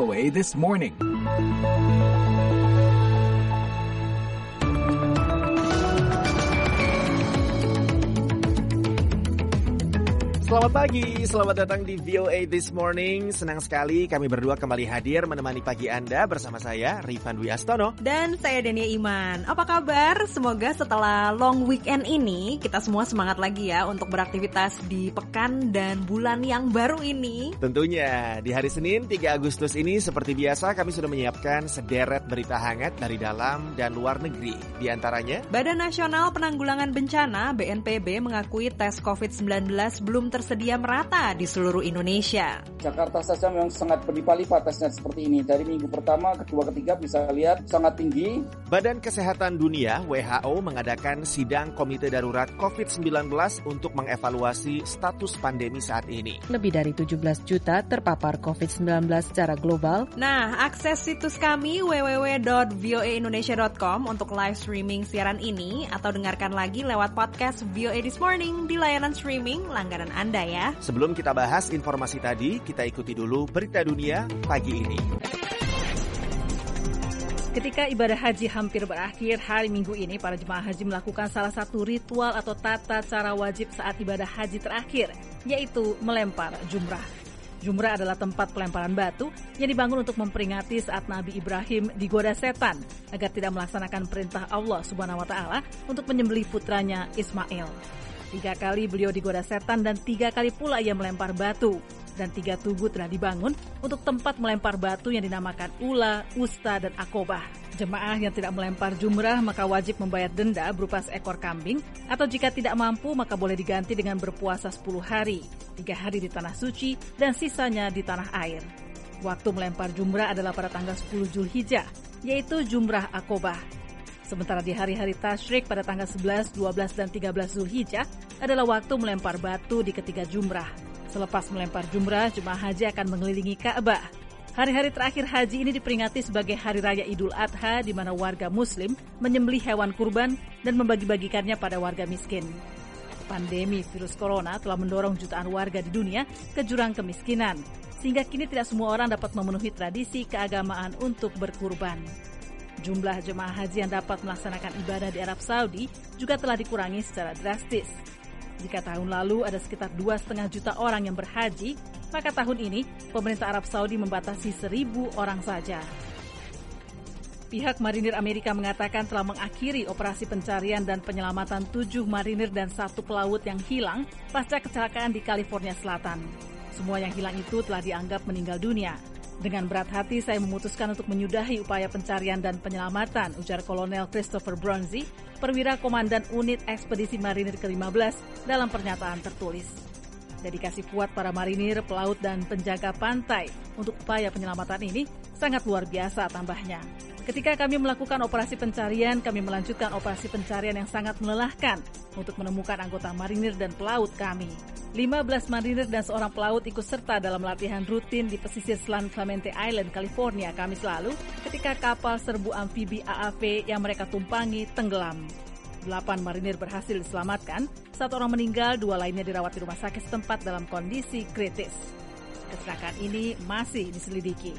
VOA This Morning. Selamat pagi, selamat datang di VOA This Morning. Senang sekali kami berdua kembali hadir menemani pagi Anda bersama saya, Rifan Dwi Astono. Dan saya Dania Iman. Apa kabar? Semoga setelah long weekend ini, kita semua semangat lagi ya untuk beraktivitas di pekan dan bulan yang baru ini. Tentunya, di hari Senin 3 Agustus ini seperti biasa kami sudah menyiapkan sederet berita hangat dari dalam dan luar negeri. Di antaranya, Badan Nasional Penanggulangan Bencana (BNPB) mengakui tes COVID-19 belum tersedia merata di seluruh Indonesia. Jakarta saja memang sangat berlipat-lipat tesnya seperti ini. Dari minggu pertama, kedua, ketiga bisa lihat sangat tinggi. Badan Kesehatan Dunia (WHO) mengadakan sidang Komite Darurat COVID-19 untuk mengevaluasi status pandemi saat ini. Lebih dari 17 juta terpapar COVID-19 secara global. Nah, akses situs kami www.voaindonesia.com untuk live streaming siaran ini atau dengarkan lagi lewat podcast VOA This Morning di layanan streaming langganan Anda ya. Sebelum kita bahas informasi tadi, kita ikuti dulu berita dunia pagi ini. Ketika ibadah haji hampir berakhir, hari Minggu ini para jemaah haji melakukan salah satu ritual atau tata cara wajib saat ibadah haji terakhir, yaitu melempar jumrah. Jumrah adalah tempat pelemparan batu yang dibangun untuk memperingati saat Nabi Ibrahim digoda setan agar tidak melaksanakan perintah Allah Subhanahu wa Ta'ala untuk menyembelih putranya Ismail. 3 kali beliau digoda setan dan 3 kali pula ia melempar batu. Dan 3 tugu telah dibangun untuk tempat melempar batu yang dinamakan Ula, Usta, dan Akobah. Jemaah yang tidak melempar jumrah maka wajib membayar denda berupa seekor kambing, atau jika tidak mampu maka boleh diganti dengan berpuasa 10 hari, 3 hari di Tanah Suci dan sisanya di Tanah Air. Waktu melempar jumrah adalah pada tanggal 10 Zulhijjah, yaitu jumrah Akobah. Sementara di hari-hari tasyrik pada tanggal 11, 12, dan 13 Zulhijjah adalah waktu melempar batu di ketiga jumrah. Selepas melempar jumrah, jemaah haji akan mengelilingi Ka'bah. Hari-hari terakhir haji ini diperingati sebagai Hari Raya Idul Adha, di mana warga Muslim menyembelih hewan kurban dan membagi-bagikannya pada warga miskin. Pandemi virus corona telah mendorong jutaan warga di dunia ke jurang kemiskinan, sehingga kini tidak semua orang dapat memenuhi tradisi keagamaan untuk berkurban. Jumlah jemaah haji yang dapat melaksanakan ibadah di Arab Saudi juga telah dikurangi secara drastis. Jika tahun lalu ada sekitar 2,5 juta orang yang berhaji, maka tahun ini pemerintah Arab Saudi membatasi 1.000 orang saja. Pihak marinir Amerika mengatakan telah mengakhiri operasi pencarian dan penyelamatan 7 marinir dan 1 pelaut yang hilang pasca kecelakaan di California Selatan. Semua yang hilang itu telah dianggap meninggal dunia. Dengan berat hati saya memutuskan untuk menyudahi upaya pencarian dan penyelamatan, ujar Kolonel Christopher Bronzy, perwira komandan unit ekspedisi marinir ke-15 dalam pernyataan tertulis. Dedikasi kuat para marinir, pelaut, dan penjaga pantai untuk upaya penyelamatan ini sangat luar biasa, tambahnya. Ketika kami melakukan operasi pencarian, kami melanjutkan operasi pencarian yang sangat melelahkan untuk menemukan anggota marinir dan pelaut kami. 15 marinir dan seorang pelaut ikut serta dalam latihan rutin di pesisir San Clemente Island, California, Kamis lalu ketika kapal serbu amfibi AAV yang mereka tumpangi tenggelam. 8 marinir berhasil diselamatkan, 1 orang meninggal, 2 lainnya dirawat di rumah sakit setempat dalam kondisi kritis. Kecelakaan ini masih diselidiki.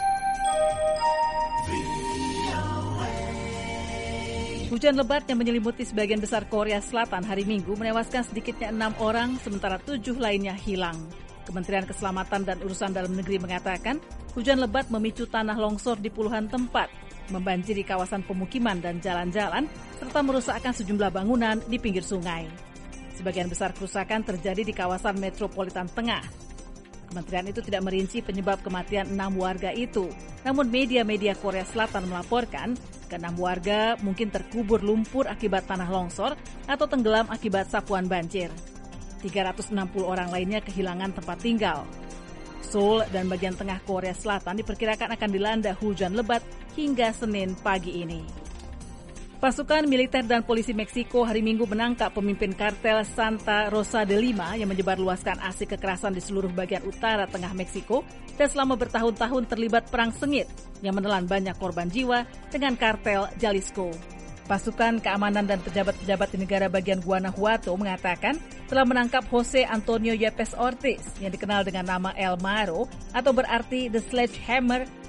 Hujan lebat yang menyelimuti sebagian besar Korea Selatan hari Minggu menewaskan sedikitnya 6 orang, sementara 7 lainnya hilang. Kementerian Keselamatan dan Urusan Dalam Negeri mengatakan, hujan lebat memicu tanah longsor di puluhan tempat, membanjiri kawasan pemukiman dan jalan-jalan, serta merusakkan sejumlah bangunan di pinggir sungai. Sebagian besar kerusakan terjadi di kawasan metropolitan tengah. Kementerian itu tidak merinci penyebab kematian 6 warga itu. Namun media-media Korea Selatan melaporkan ke-6 warga mungkin terkubur lumpur akibat tanah longsor atau tenggelam akibat sapuan banjir. 360 orang lainnya kehilangan tempat tinggal. Seoul dan bagian tengah Korea Selatan diperkirakan akan dilanda hujan lebat hingga Senin pagi ini. Pasukan militer dan polisi Meksiko hari Minggu menangkap pemimpin kartel Santa Rosa de Lima yang menyebarluaskan aksi kekerasan di seluruh bagian utara tengah Meksiko dan selama bertahun-tahun terlibat perang sengit yang menelan banyak korban jiwa dengan kartel Jalisco. Pasukan keamanan dan pejabat-pejabat di negara bagian Guanajuato mengatakan telah menangkap Jose Antonio Yepes Ortiz yang dikenal dengan nama El Maro atau berarti The Sledgehammer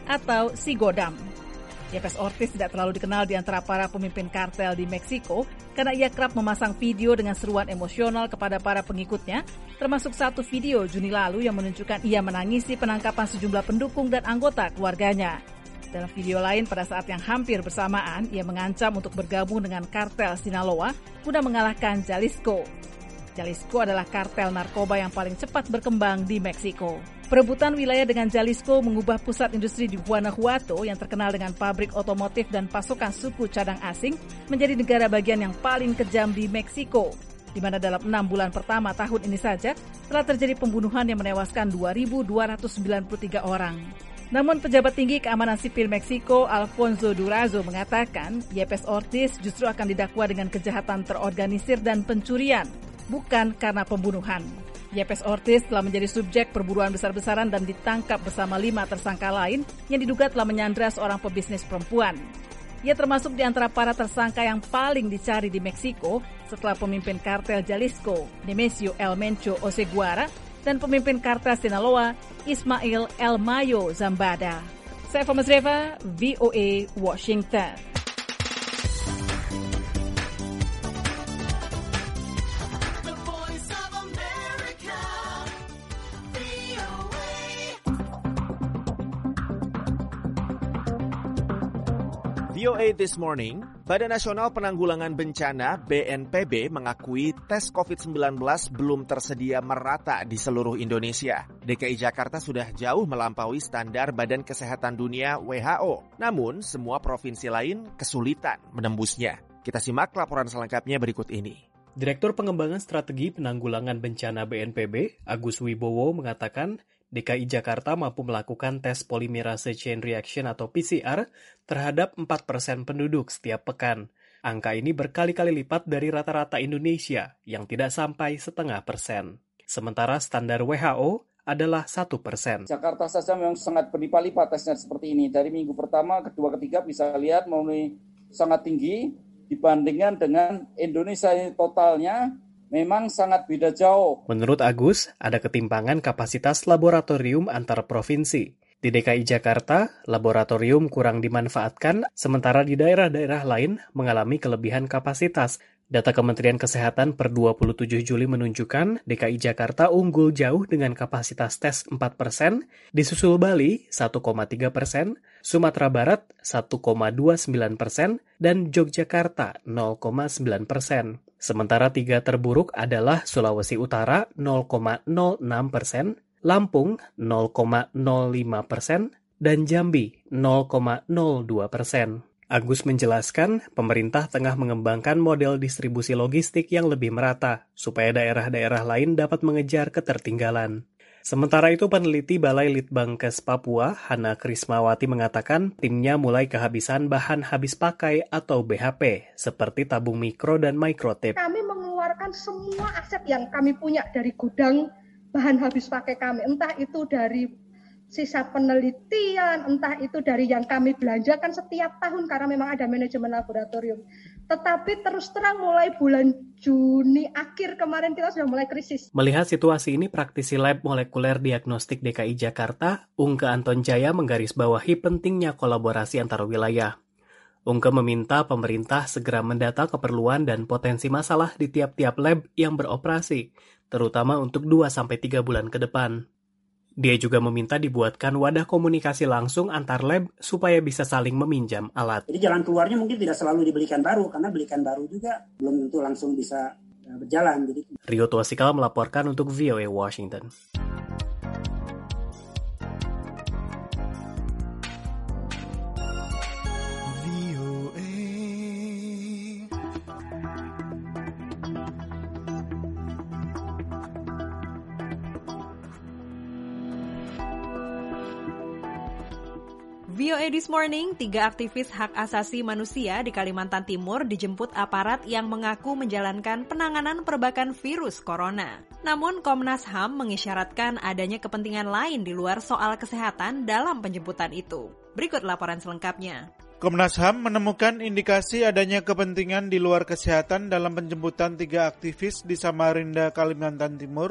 atau Sigodam. Yepes Ortiz tidak terlalu dikenal di antara para pemimpin kartel di Meksiko karena ia kerap memasang video dengan seruan emosional kepada para pengikutnya, termasuk satu video Juni lalu yang menunjukkan ia menangisi penangkapan sejumlah pendukung dan anggota keluarganya. Dalam video lain pada saat yang hampir bersamaan, ia mengancam untuk bergabung dengan kartel Sinaloa guna mengalahkan Jalisco. Jalisco adalah kartel narkoba yang paling cepat berkembang di Meksiko. Perebutan wilayah dengan Jalisco mengubah pusat industri di Guanajuato yang terkenal dengan pabrik otomotif dan pasokan suku cadang asing menjadi negara bagian yang paling kejam di Meksiko, di mana dalam 6 bulan pertama tahun ini saja telah terjadi pembunuhan yang menewaskan 2.293 orang. Namun pejabat tinggi keamanan sipil Meksiko, Alfonso Durazo, mengatakan Yepes Ortiz justru akan didakwa dengan kejahatan terorganisir dan pencurian, bukan karena pembunuhan. Yepes Ortiz telah menjadi subjek perburuan besar-besaran dan ditangkap bersama 5 tersangka lain yang diduga telah menyandra seorang pebisnis perempuan. Ia termasuk di antara para tersangka yang paling dicari di Meksiko setelah pemimpin kartel Jalisco, Nemesio El Mencho Oseguara, dan pemimpin kartel Sinaloa, Ismael El Mayo Zambada. Saya Thomas Reva, VOA, Washington. VOA This Morning, Badan Nasional Penanggulangan Bencana BNPB mengakui tes COVID-19 belum tersedia merata di seluruh Indonesia. DKI Jakarta sudah jauh melampaui standar Badan Kesehatan Dunia WHO. Namun, semua provinsi lain kesulitan menembusnya. Kita simak laporan selengkapnya berikut ini. Direktur Pengembangan Strategi Penanggulangan Bencana BNPB, Agus Wibowo, mengatakan DKI Jakarta mampu melakukan tes polimerase chain reaction atau PCR terhadap 4% penduduk setiap pekan. Angka ini berkali-kali lipat dari rata-rata Indonesia yang tidak sampai 0,5%. Sementara standar WHO adalah 1%. Jakarta saja memang sangat berlipat-lipat tesnya seperti ini. Dari minggu pertama, kedua, ketiga bisa lihat memenuhi sangat tinggi dibandingkan dengan Indonesia ini totalnya memang sangat beda jauh. Menurut Agus, ada ketimpangan kapasitas laboratorium antar provinsi. Di DKI Jakarta, laboratorium kurang dimanfaatkan, sementara di daerah-daerah lain mengalami kelebihan kapasitas. Data Kementerian Kesehatan per 27 Juli menunjukkan DKI Jakarta unggul jauh dengan kapasitas tes 4%, disusul Bali 1,3%, Sumatera Barat 1,29%, dan Yogyakarta 0,9%. Sementara 3 terburuk adalah Sulawesi Utara 0,06%, Lampung 0,05%, dan Jambi 0,02%. Agus menjelaskan, pemerintah tengah mengembangkan model distribusi logistik yang lebih merata, supaya daerah-daerah lain dapat mengejar ketertinggalan. Sementara itu, peneliti Balai Litbangkes Papua, Hana Krismawati, mengatakan timnya mulai kehabisan bahan habis pakai atau BHP, seperti tabung mikro dan mikrotip. Kami mengeluarkan semua aset yang kami punya dari gudang bahan habis pakai kami, entah itu dari sisa penelitian, entah itu dari yang kami belanjakan setiap tahun karena memang ada manajemen laboratorium. Tetapi terus terang mulai bulan Juni akhir kemarin kita sudah mulai krisis. Melihat situasi ini, praktisi lab molekuler diagnostik DKI Jakarta, Ungke Anton Jaya, menggarisbawahi pentingnya kolaborasi antar wilayah. Ungke meminta pemerintah segera mendata keperluan dan potensi masalah di tiap-tiap lab yang beroperasi, terutama untuk 2-3 bulan ke depan. Dia juga meminta dibuatkan wadah komunikasi langsung antar lab supaya bisa saling meminjam alat. Jadi jalan keluarnya mungkin tidak selalu dibelikan baru, karena belikan baru juga belum tentu langsung bisa berjalan. Rio Tuasikala melaporkan untuk VOA Washington. VOA This Morning, 3 aktivis hak asasi manusia di Kalimantan Timur dijemput aparat yang mengaku menjalankan penanganan perbakan virus corona. Namun Komnas HAM mengisyaratkan adanya kepentingan lain di luar soal kesehatan dalam penjemputan itu. Berikut laporan selengkapnya. Komnas HAM menemukan indikasi adanya kepentingan di luar kesehatan dalam penjemputan 3 aktivis di Samarinda, Kalimantan Timur.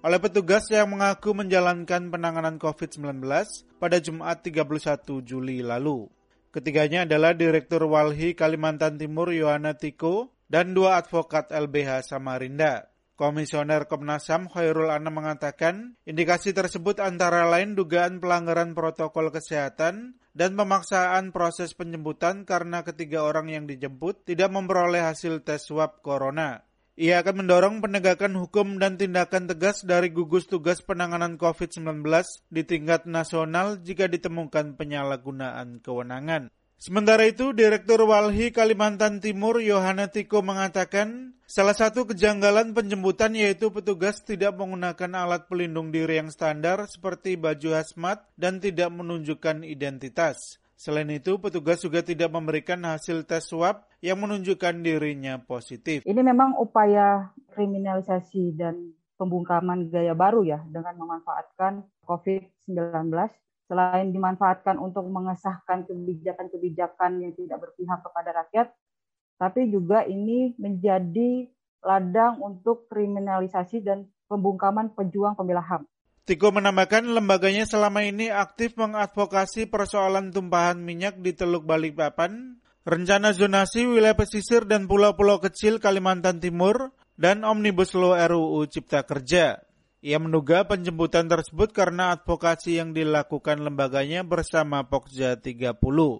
oleh petugas yang mengaku menjalankan penanganan COVID-19 pada Jumat 31 Juli lalu. Ketiganya adalah Direktur Walhi Kalimantan Timur Yohana Tiko dan 2 advokat LBH Samarinda. Komisioner Komnas HAM Khairul Anam mengatakan, indikasi tersebut antara lain dugaan pelanggaran protokol kesehatan dan pemaksaan proses penjemputan karena ketiga orang yang dijemput tidak memperoleh hasil tes swab corona. Ia akan mendorong penegakan hukum dan tindakan tegas dari gugus tugas penanganan COVID-19 di tingkat nasional jika ditemukan penyalahgunaan kewenangan. Sementara itu, Direktur Walhi Kalimantan Timur Yohana Tiko mengatakan, salah satu kejanggalan penjemputan yaitu petugas tidak menggunakan alat pelindung diri yang standar seperti baju hazmat dan tidak menunjukkan identitas. Selain itu, petugas juga tidak memberikan hasil tes swab yang menunjukkan dirinya positif. Ini memang upaya kriminalisasi dan pembungkaman gaya baru ya dengan memanfaatkan COVID-19. Selain dimanfaatkan untuk mengesahkan kebijakan-kebijakan yang tidak berpihak kepada rakyat, tapi juga ini menjadi ladang untuk kriminalisasi dan pembungkaman pejuang pembela HAM. Tiko menambahkan lembaganya selama ini aktif mengadvokasi persoalan tumpahan minyak di Teluk Balikpapan, rencana zonasi wilayah pesisir dan pulau-pulau kecil Kalimantan Timur, dan Omnibus Law RUU Cipta Kerja. Ia menduga penjemputan tersebut karena advokasi yang dilakukan lembaganya bersama Pokja 30.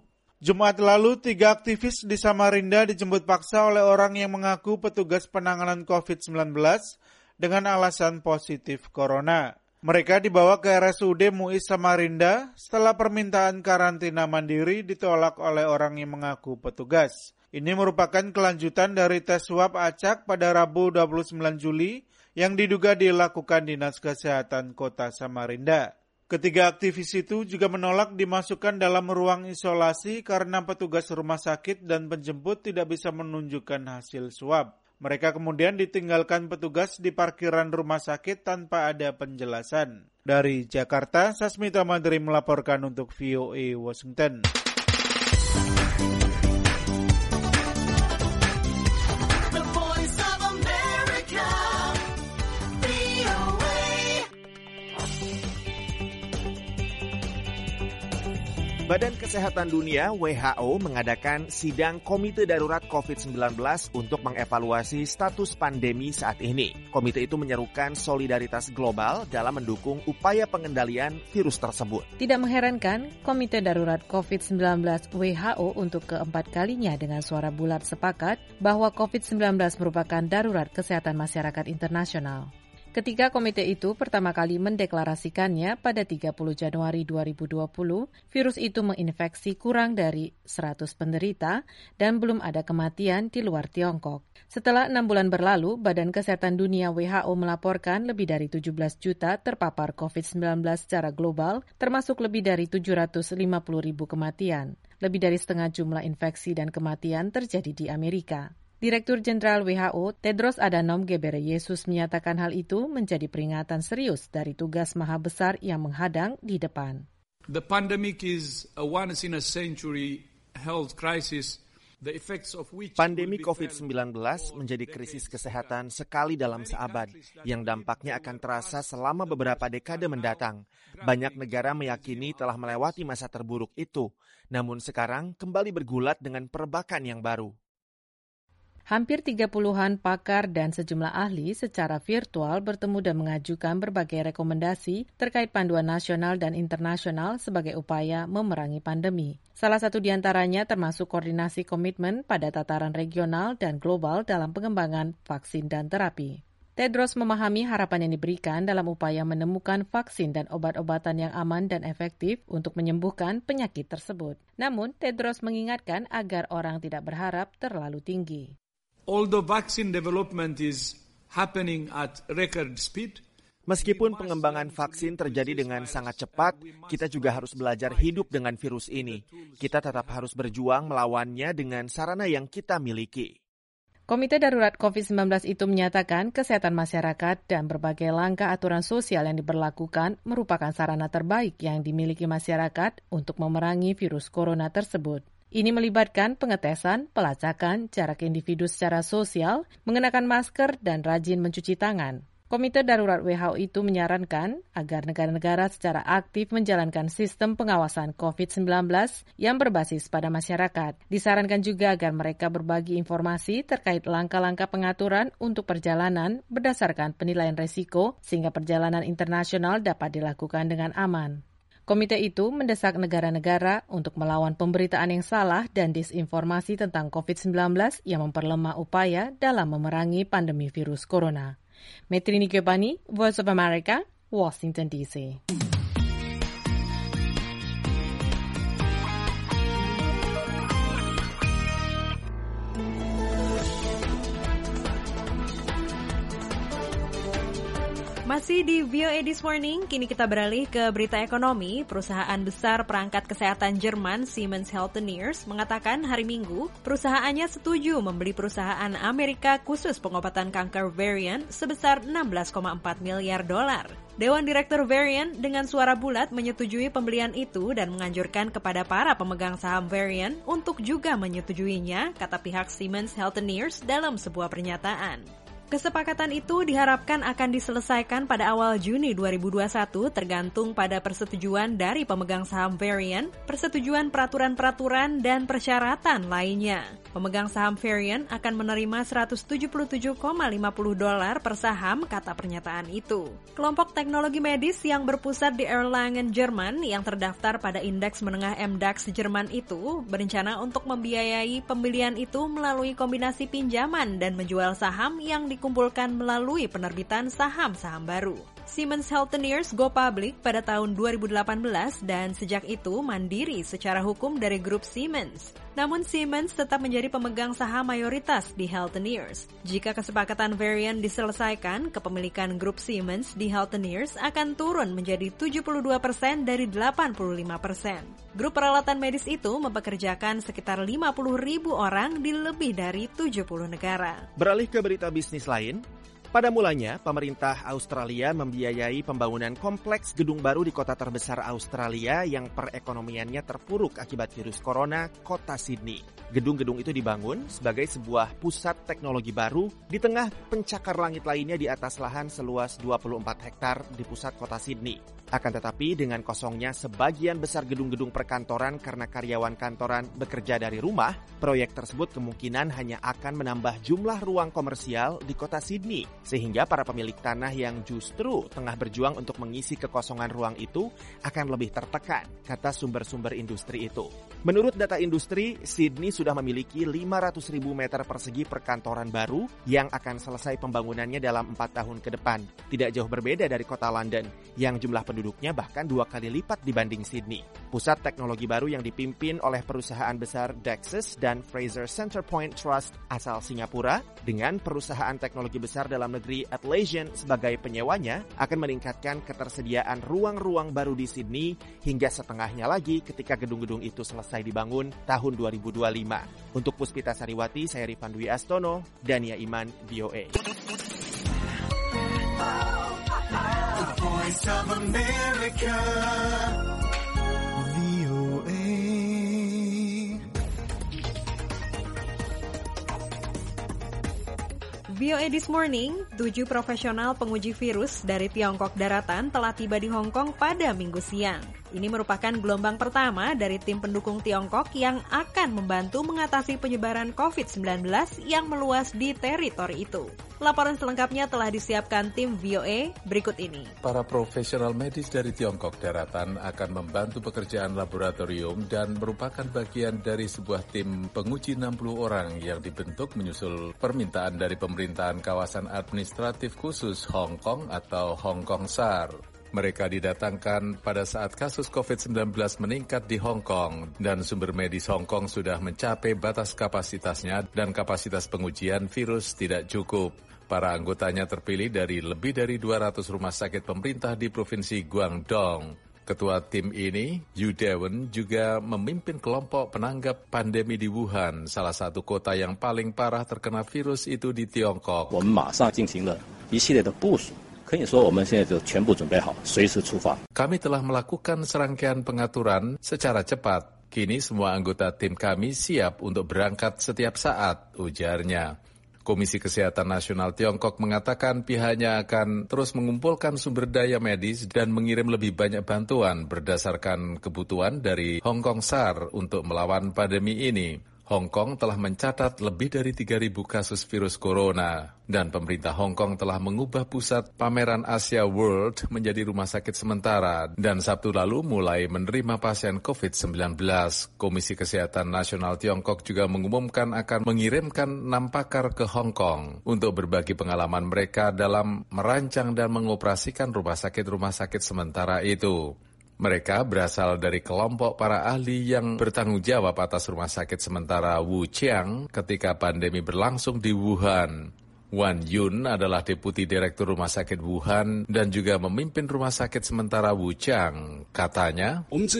Jumat lalu, 3 aktivis di Samarinda dijemput paksa oleh orang yang mengaku petugas penanganan COVID-19 dengan alasan positif corona. Mereka dibawa ke RSUD Muiz Samarinda setelah permintaan karantina mandiri ditolak oleh orang yang mengaku petugas. Ini merupakan kelanjutan dari tes swab acak pada Rabu 29 Juli yang diduga dilakukan Dinas Kesehatan Kota Samarinda. Ketiga aktivis itu juga menolak dimasukkan dalam ruang isolasi karena petugas rumah sakit dan penjemput tidak bisa menunjukkan hasil swab. Mereka kemudian ditinggalkan petugas di parkiran rumah sakit tanpa ada penjelasan. Dari Jakarta, Sasmita Madri melaporkan untuk VOA Washington. Badan Kesehatan Dunia WHO mengadakan sidang Komite Darurat COVID-19 untuk mengevaluasi status pandemi saat ini. Komite itu menyerukan solidaritas global dalam mendukung upaya pengendalian virus tersebut. Tidak mengherankan, Komite Darurat COVID-19 WHO untuk keempat kalinya dengan suara bulat sepakat bahwa COVID-19 merupakan darurat kesehatan masyarakat internasional. Ketika komite itu pertama kali mendeklarasikannya pada 30 Januari 2020, virus itu menginfeksi kurang dari 100 penderita dan belum ada kematian di luar Tiongkok. Setelah 6 bulan berlalu, Badan Kesehatan Dunia WHO melaporkan lebih dari 17 juta terpapar COVID-19 secara global, termasuk lebih dari 750 ribu kematian. Lebih dari setengah jumlah infeksi dan kematian terjadi di Amerika. Direktur Jenderal WHO Tedros Adhanom Ghebreyesus menyatakan hal itu menjadi peringatan serius dari tugas maha besar yang menghadang di depan. The pandemic is a once in a century health crisis. Pandemi COVID-19 menjadi krisis kesehatan sekali dalam seabad, yang dampaknya akan terasa selama beberapa dekade mendatang. Banyak negara meyakini telah melewati masa terburuk itu, namun sekarang kembali bergulat dengan perbakan yang baru. Hampir 30-an pakar dan sejumlah ahli secara virtual bertemu dan mengajukan berbagai rekomendasi terkait panduan nasional dan internasional sebagai upaya memerangi pandemi. Salah satu di antaranya termasuk koordinasi komitmen pada tataran regional dan global dalam pengembangan vaksin dan terapi. Tedros memahami harapan yang diberikan dalam upaya menemukan vaksin dan obat-obatan yang aman dan efektif untuk menyembuhkan penyakit tersebut. Namun, Tedros mengingatkan agar orang tidak berharap terlalu tinggi. Although vaccine development is happening at record speed, meskipun pengembangan vaksin terjadi dengan sangat cepat, kita juga harus belajar hidup dengan virus ini. Kita tetap harus berjuang melawannya dengan sarana yang kita miliki. Komite Darurat COVID-19 itu menyatakan kesehatan masyarakat dan berbagai langkah aturan sosial yang diberlakukan merupakan sarana terbaik yang dimiliki masyarakat untuk memerangi virus corona tersebut. Ini melibatkan pengetesan, pelacakan, jarak individu secara sosial, mengenakan masker, dan rajin mencuci tangan. Komite Darurat WHO itu menyarankan agar negara-negara secara aktif menjalankan sistem pengawasan COVID-19 yang berbasis pada masyarakat. Disarankan juga agar mereka berbagi informasi terkait langkah-langkah pengaturan untuk perjalanan berdasarkan penilaian risiko sehingga perjalanan internasional dapat dilakukan dengan aman. Komite itu mendesak negara-negara untuk melawan pemberitaan yang salah dan disinformasi tentang COVID-19 yang memperlemah upaya dalam memerangi pandemi virus corona. Metrini Kebani, Voice of America, Washington, D.C. Masih di VOA This Morning, kini kita beralih ke berita ekonomi. Perusahaan besar perangkat kesehatan Jerman Siemens Healthineers mengatakan hari Minggu perusahaannya setuju membeli perusahaan Amerika khusus pengobatan kanker Varian sebesar $16,4 miliar. Dewan Direktur Varian dengan suara bulat menyetujui pembelian itu dan menganjurkan kepada para pemegang saham Varian untuk juga menyetujuinya, kata pihak Siemens Healthineers dalam sebuah pernyataan. Kesepakatan itu diharapkan akan diselesaikan pada awal Juni 2021 tergantung pada persetujuan dari pemegang saham Varian, persetujuan peraturan-peraturan dan persyaratan lainnya. Pemegang saham Varian akan menerima $177,50 per saham, kata pernyataan itu. Kelompok teknologi medis yang berpusat di Erlangen, Jerman yang terdaftar pada indeks menengah MDAX Jerman itu berencana untuk membiayai pembelian itu melalui kombinasi pinjaman dan menjual saham yang dikumpulkan melalui penerbitan saham-saham baru. Siemens Healthineers go public pada tahun 2018 dan sejak itu mandiri secara hukum dari grup Siemens. Namun Siemens tetap menjadi pemegang saham mayoritas di Healthineers. Jika kesepakatan Varian diselesaikan, kepemilikan grup Siemens di Healthineers akan turun menjadi 72% dari 85%. Grup peralatan medis itu mempekerjakan sekitar 50.000 orang di lebih dari 70 negara. Beralih ke berita bisnis lain. Pada mulanya, pemerintah Australia membiayai pembangunan kompleks gedung baru di kota terbesar Australia yang perekonomiannya terpuruk akibat virus corona, kota Sydney. Gedung-gedung itu dibangun sebagai sebuah pusat teknologi baru di tengah pencakar langit lainnya di atas lahan seluas 24 hektar di pusat kota Sydney. Akan tetapi dengan kosongnya sebagian besar gedung-gedung perkantoran karena karyawan kantoran bekerja dari rumah, proyek tersebut kemungkinan hanya akan menambah jumlah ruang komersial di kota Sydney. Sehingga para pemilik tanah yang justru tengah berjuang untuk mengisi kekosongan ruang itu akan lebih tertekan, kata sumber-sumber industri itu. Menurut data industri, Sydney sudah memiliki 500.000 meter persegi perkantoran baru yang akan selesai pembangunannya dalam 4 tahun ke depan. Tidak jauh berbeda dari kota London, yang jumlah penduduknya bahkan 2 kali lipat dibanding Sydney. Pusat teknologi baru yang dipimpin oleh perusahaan besar Dexus dan Fraser Centrepoint Trust asal Singapura, dengan perusahaan teknologi besar dalam negeri Atlassian sebagai penyewanya, akan meningkatkan ketersediaan ruang-ruang baru di Sydney hingga setengahnya lagi ketika gedung-gedung itu selesai dibangun tahun 2025. Untuk Puspita Sariwati, saya Rifan Dwi Astono, Dania Iman, VOA. Voice of America, VOA. VOA This Morning, 7 profesional penguji virus dari Tiongkok daratan telah tiba di Hong Kong pada Minggu siang. Ini merupakan gelombang pertama dari tim pendukung Tiongkok yang akan membantu mengatasi penyebaran COVID-19 yang meluas di teritori itu. Laporan selengkapnya telah disiapkan tim VOA berikut ini. Para profesional medis dari Tiongkok daratan akan membantu pekerjaan laboratorium dan merupakan bagian dari sebuah tim penguji 60 orang yang dibentuk menyusul permintaan dari pemerintahan kawasan administratif khusus Hong Kong atau Hong Kong SAR. Mereka didatangkan pada saat kasus COVID-19 meningkat di Hong Kong dan sumber medis Hong Kong sudah mencapai batas kapasitasnya dan kapasitas pengujian virus tidak cukup. Para anggotanya terpilih dari lebih dari 200 rumah sakit pemerintah di Provinsi Guangdong. Ketua tim ini, Yu Dewen, juga memimpin kelompok penanggap pandemi di Wuhan, salah satu kota yang paling parah terkena virus itu di Tiongkok. Kami telah melakukan serangkaian pengaturan secara cepat. Kini semua anggota tim kami siap untuk berangkat setiap saat, ujarnya. Komisi Kesehatan Nasional Tiongkok mengatakan pihaknya akan terus mengumpulkan sumber daya medis dan mengirim lebih banyak bantuan berdasarkan kebutuhan dari Hong Kong SAR untuk melawan pandemi ini. Hong Kong telah mencatat lebih dari 3.000 kasus virus corona dan pemerintah Hong Kong telah mengubah pusat pameran Asia World menjadi rumah sakit sementara dan Sabtu lalu mulai menerima pasien COVID-19. Komisi Kesehatan Nasional Tiongkok juga mengumumkan akan mengirimkan 6 pakar ke Hong Kong untuk berbagi pengalaman mereka dalam merancang dan mengoperasikan rumah sakit sementara itu. Mereka berasal dari kelompok para ahli yang bertanggung jawab atas rumah sakit sementara Wuqiang ketika pandemi berlangsung di Wuhan. Wan Yun adalah Deputi Direktur Rumah Sakit Wuhan dan juga memimpin Rumah Sakit Sementara Wuqiang. Katanya,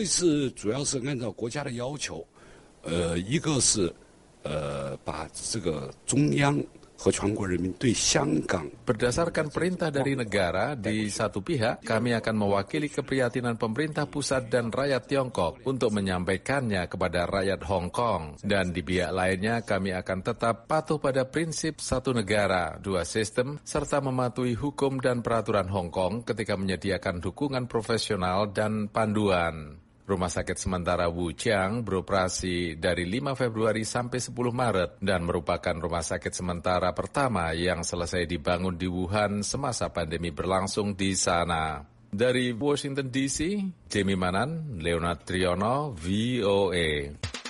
berdasarkan perintah dari negara, di satu pihak kami akan mewakili keprihatinan pemerintah pusat dan rakyat Tiongkok untuk menyampaikannya kepada rakyat Hong Kong. Dan di pihak lainnya kami akan tetap patuh pada prinsip satu negara, dua sistem, serta mematuhi hukum dan peraturan Hong Kong ketika menyediakan dukungan profesional dan panduan. Rumah sakit sementara Wuqiang beroperasi dari 5 Februari sampai 10 Maret dan merupakan rumah sakit sementara pertama yang selesai dibangun di Wuhan semasa pandemi berlangsung di sana. Dari Washington DC, Jamie Manan, Leonard Triono, VOA.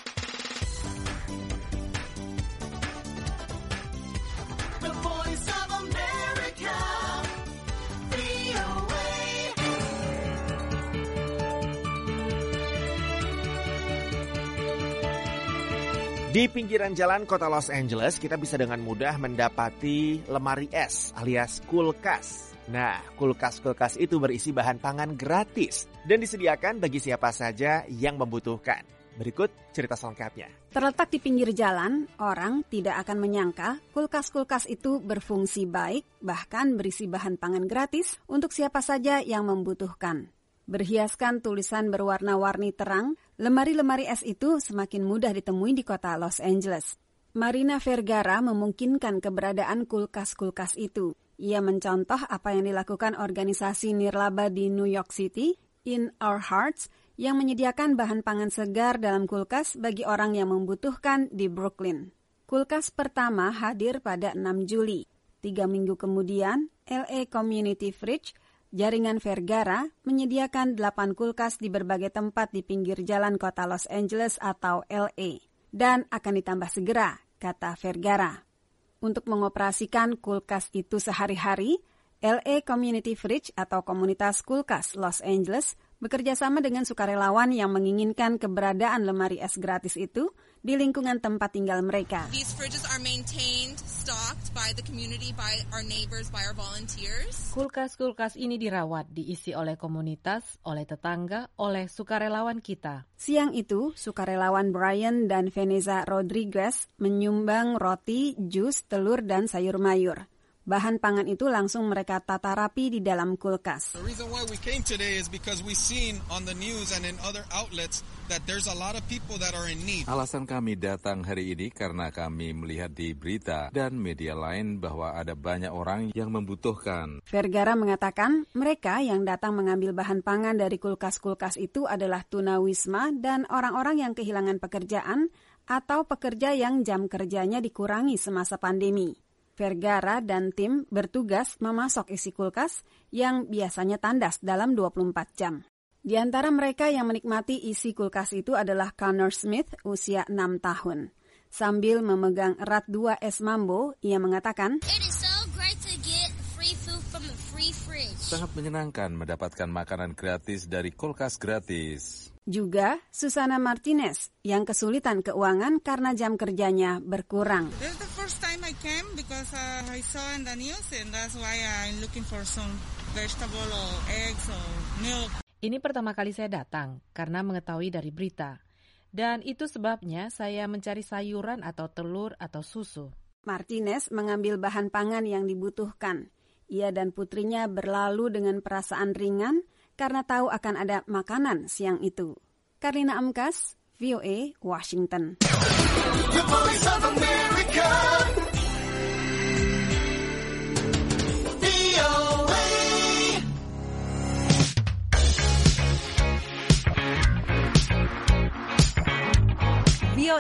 Di pinggiran jalan kota Los Angeles, kita bisa dengan mudah mendapati lemari es alias kulkas. Nah, kulkas-kulkas itu berisi bahan pangan gratis dan disediakan bagi siapa saja yang membutuhkan. Berikut cerita selengkapnya. Terletak di pinggir jalan, orang tidak akan menyangka kulkas-kulkas itu berfungsi baik, bahkan berisi bahan pangan gratis untuk siapa saja yang membutuhkan. Berhiaskan tulisan berwarna-warni terang, lemari-lemari es itu semakin mudah ditemui di kota Los Angeles. Marina Vergara memungkinkan keberadaan kulkas-kulkas itu. Ia mencontoh apa yang dilakukan organisasi nirlaba di New York City, In Our Hearts, yang menyediakan bahan pangan segar dalam kulkas bagi orang yang membutuhkan di Brooklyn. Kulkas pertama hadir pada 6 Juli. 3 minggu kemudian, LA Community Fridge, jaringan Vergara, menyediakan 8 kulkas di berbagai tempat di pinggir jalan kota Los Angeles atau LA. Dan akan ditambah segera, kata Vergara. Untuk mengoperasikan kulkas itu sehari-hari, LA Community Fridge atau Komunitas Kulkas Los Angeles bekerja sama dengan sukarelawan yang menginginkan keberadaan lemari es gratis itu di lingkungan tempat tinggal mereka. These fridges are maintained, stocked by the community, by our neighbors, by our volunteers. Kulkas-kulkas ini dirawat, diisi oleh komunitas, oleh tetangga, oleh sukarelawan kita. Siang itu, sukarelawan Brian dan Vanessa Rodriguez menyumbang roti, jus, telur, dan sayur mayur. Bahan pangan itu langsung mereka tata rapi di dalam kulkas. The reason why we came today is because we've seen on the news and in other outlets that there's a lot of people that are in need. Alasan kami datang hari ini karena kami melihat di berita dan media lain bahwa ada banyak orang yang membutuhkan. Vergara mengatakan mereka yang datang mengambil bahan pangan dari kulkas-kulkas itu adalah tunawisma dan orang-orang yang kehilangan pekerjaan atau pekerja yang jam kerjanya dikurangi semasa pandemi. Vergara dan tim bertugas memasok isi kulkas yang biasanya tandas dalam 24 jam. Di antara mereka yang menikmati isi kulkas itu adalah Connor Smith, usia 6 tahun. Sambil memegang erat 2 es mambo, ia mengatakan, sangat menyenangkan mendapatkan makanan gratis dari kulkas gratis. Juga Susana Martinez yang kesulitan keuangan karena jam kerjanya berkurang. This is the first time I came because I saw in the news and that's why I'm looking for some vegetable or eggs or milk. Ini pertama kali saya datang karena mengetahui dari berita. Dan itu sebabnya saya mencari sayuran atau telur atau susu. Martinez mengambil bahan pangan yang dibutuhkan. Ia dan putrinya berlalu dengan perasaan ringan karena tahu akan ada makanan siang itu. Karina Amkas, VOA, Washington.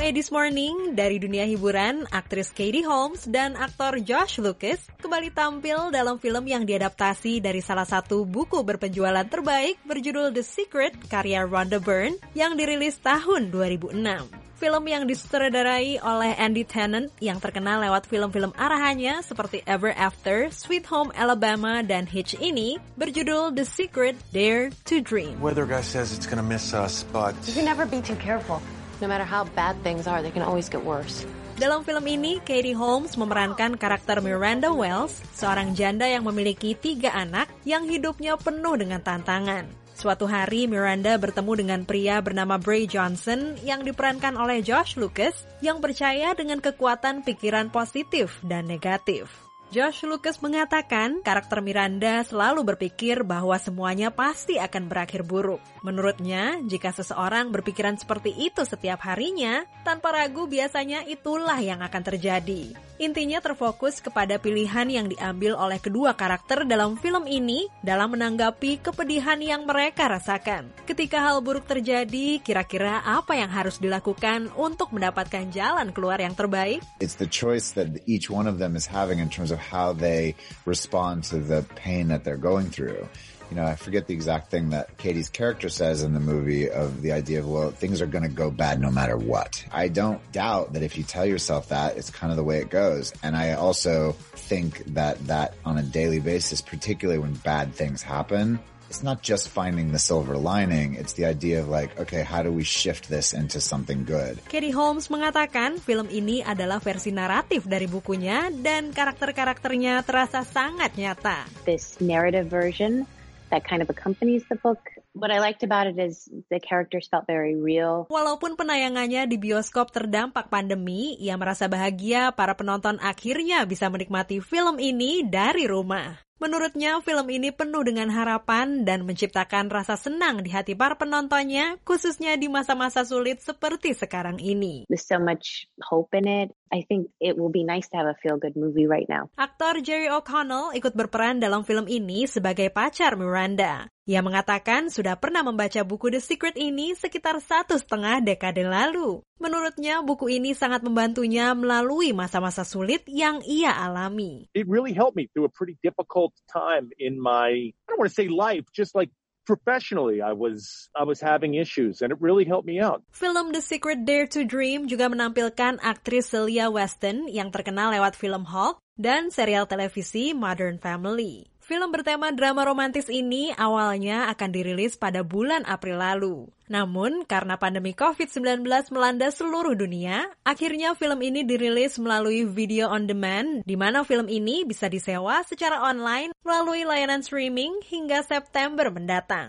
VOA This Morning, dari dunia hiburan, aktris Katie Holmes dan aktor Josh Lucas kembali tampil dalam film yang diadaptasi dari salah satu buku berpenjualan terbaik berjudul The Secret karya Rhonda Byrne yang dirilis tahun 2006. Film yang disutradarai oleh Andy Tennant yang terkenal lewat film-film arahannya seperti Ever After, Sweet Home Alabama, dan Hitch ini berjudul The Secret, Dare to Dream. Weather guy says it's gonna miss us, but you can never be too careful. No matter how bad things are, they can always get worse. Dalam film ini, Katie Holmes memerankan karakter Miranda Wells, seorang janda yang memiliki 3 anak yang hidupnya penuh dengan tantangan. Suatu hari, Miranda bertemu dengan pria bernama Bray Johnson yang diperankan oleh Josh Lucas yang percaya dengan kekuatan pikiran positif dan negatif. Josh Lucas mengatakan karakter Miranda selalu berpikir bahwa semuanya pasti akan berakhir buruk. Menurutnya, jika seseorang berpikiran seperti itu setiap harinya, tanpa ragu biasanya itulah yang akan terjadi. Intinya terfokus kepada pilihan yang diambil oleh kedua karakter dalam film ini dalam menanggapi kepedihan yang mereka rasakan. Ketika hal buruk terjadi, kira-kira apa yang harus dilakukan untuk mendapatkan jalan keluar yang terbaik? It's the choice that each one of them is having in terms of how they respond to the pain that they're going through. You know, I forget the exact thing that Katie's character says in the movie of the idea of, well, things are going to go bad no matter what. I don't doubt that if you tell yourself that, it's kind of the way it goes. And I also think that on a daily basis, particularly when bad things happen, it's not just finding the silver lining, it's the idea of like, okay, how do we shift this into something good? Katie Holmes mengatakan film ini adalah versi naratif dari bukunya dan karakter-karakternya terasa sangat nyata. This narrative version that kind of accompanies the book. What I liked about it is the characters felt very real. Walaupun penayangannya di bioskop terdampak pandemi, ia merasa bahagia para penonton akhirnya bisa menikmati film ini dari rumah. Menurutnya, film ini penuh dengan harapan dan menciptakan rasa senang di hati para penontonnya, khususnya di masa-masa sulit seperti sekarang ini. There's so much hope in it. I think it will be nice to have a feel-good movie right now. Aktor Jerry O'Connell ikut berperan dalam film ini sebagai pacar Miranda. Ia mengatakan sudah pernah membaca buku The Secret ini sekitar 1,5 dekade lalu. Menurutnya, buku ini sangat membantunya melalui masa-masa sulit yang ia alami. It really helped me through a pretty difficult time in my, I don't want to say life, just like professionally, I was having issues and it really helped me out. Film The Secret, Dare to Dream juga menampilkan aktris Celia Weston yang terkenal lewat film Hulk dan serial televisi Modern Family. Film bertema drama romantis ini awalnya akan dirilis pada bulan April lalu. Namun, karena pandemi COVID-19 melanda seluruh dunia, akhirnya film ini dirilis melalui video on demand, di mana film ini bisa disewa secara online melalui layanan streaming hingga September mendatang.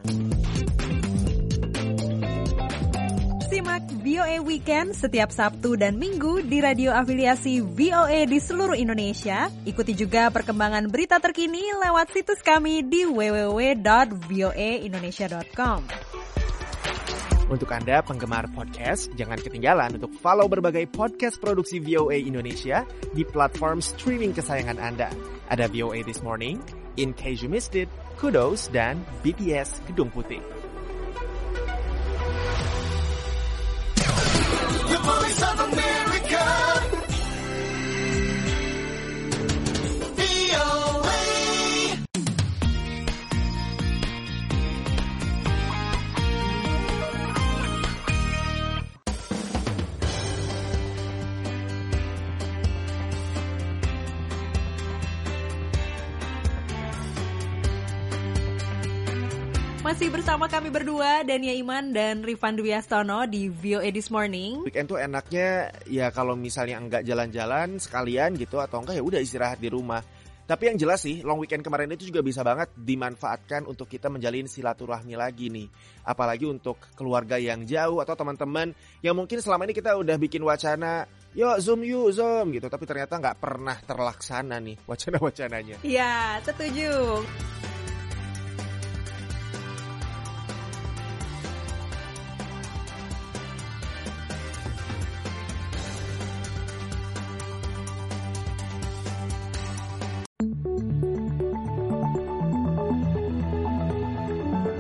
Simak VOA Weekend setiap Sabtu dan Minggu di radio afiliasi VOA di seluruh Indonesia. Ikuti juga perkembangan berita terkini lewat situs kami di www.voaindonesia.com. Untuk Anda penggemar podcast, jangan ketinggalan untuk follow berbagai podcast produksi VOA Indonesia di platform streaming kesayangan Anda. Ada VOA This Morning, In Case You Missed It, Kudos, dan BTS Gedung Putih. The Voice of America. VOA. Masih bersama kami berdua, Dania Iman dan Rifan Dwi Astono di VOA This Morning. Weekend tuh enaknya ya kalau misalnya enggak jalan-jalan sekalian gitu atau enggak ya udah istirahat di rumah. Tapi yang jelas sih long weekend kemarin itu juga bisa banget dimanfaatkan untuk kita menjalin silaturahmi lagi nih. Apalagi untuk keluarga yang jauh atau teman-teman yang mungkin selama ini kita udah bikin wacana yuk Zoom gitu. Tapi ternyata nggak pernah terlaksana nih wacana-wacananya. Iya, setuju.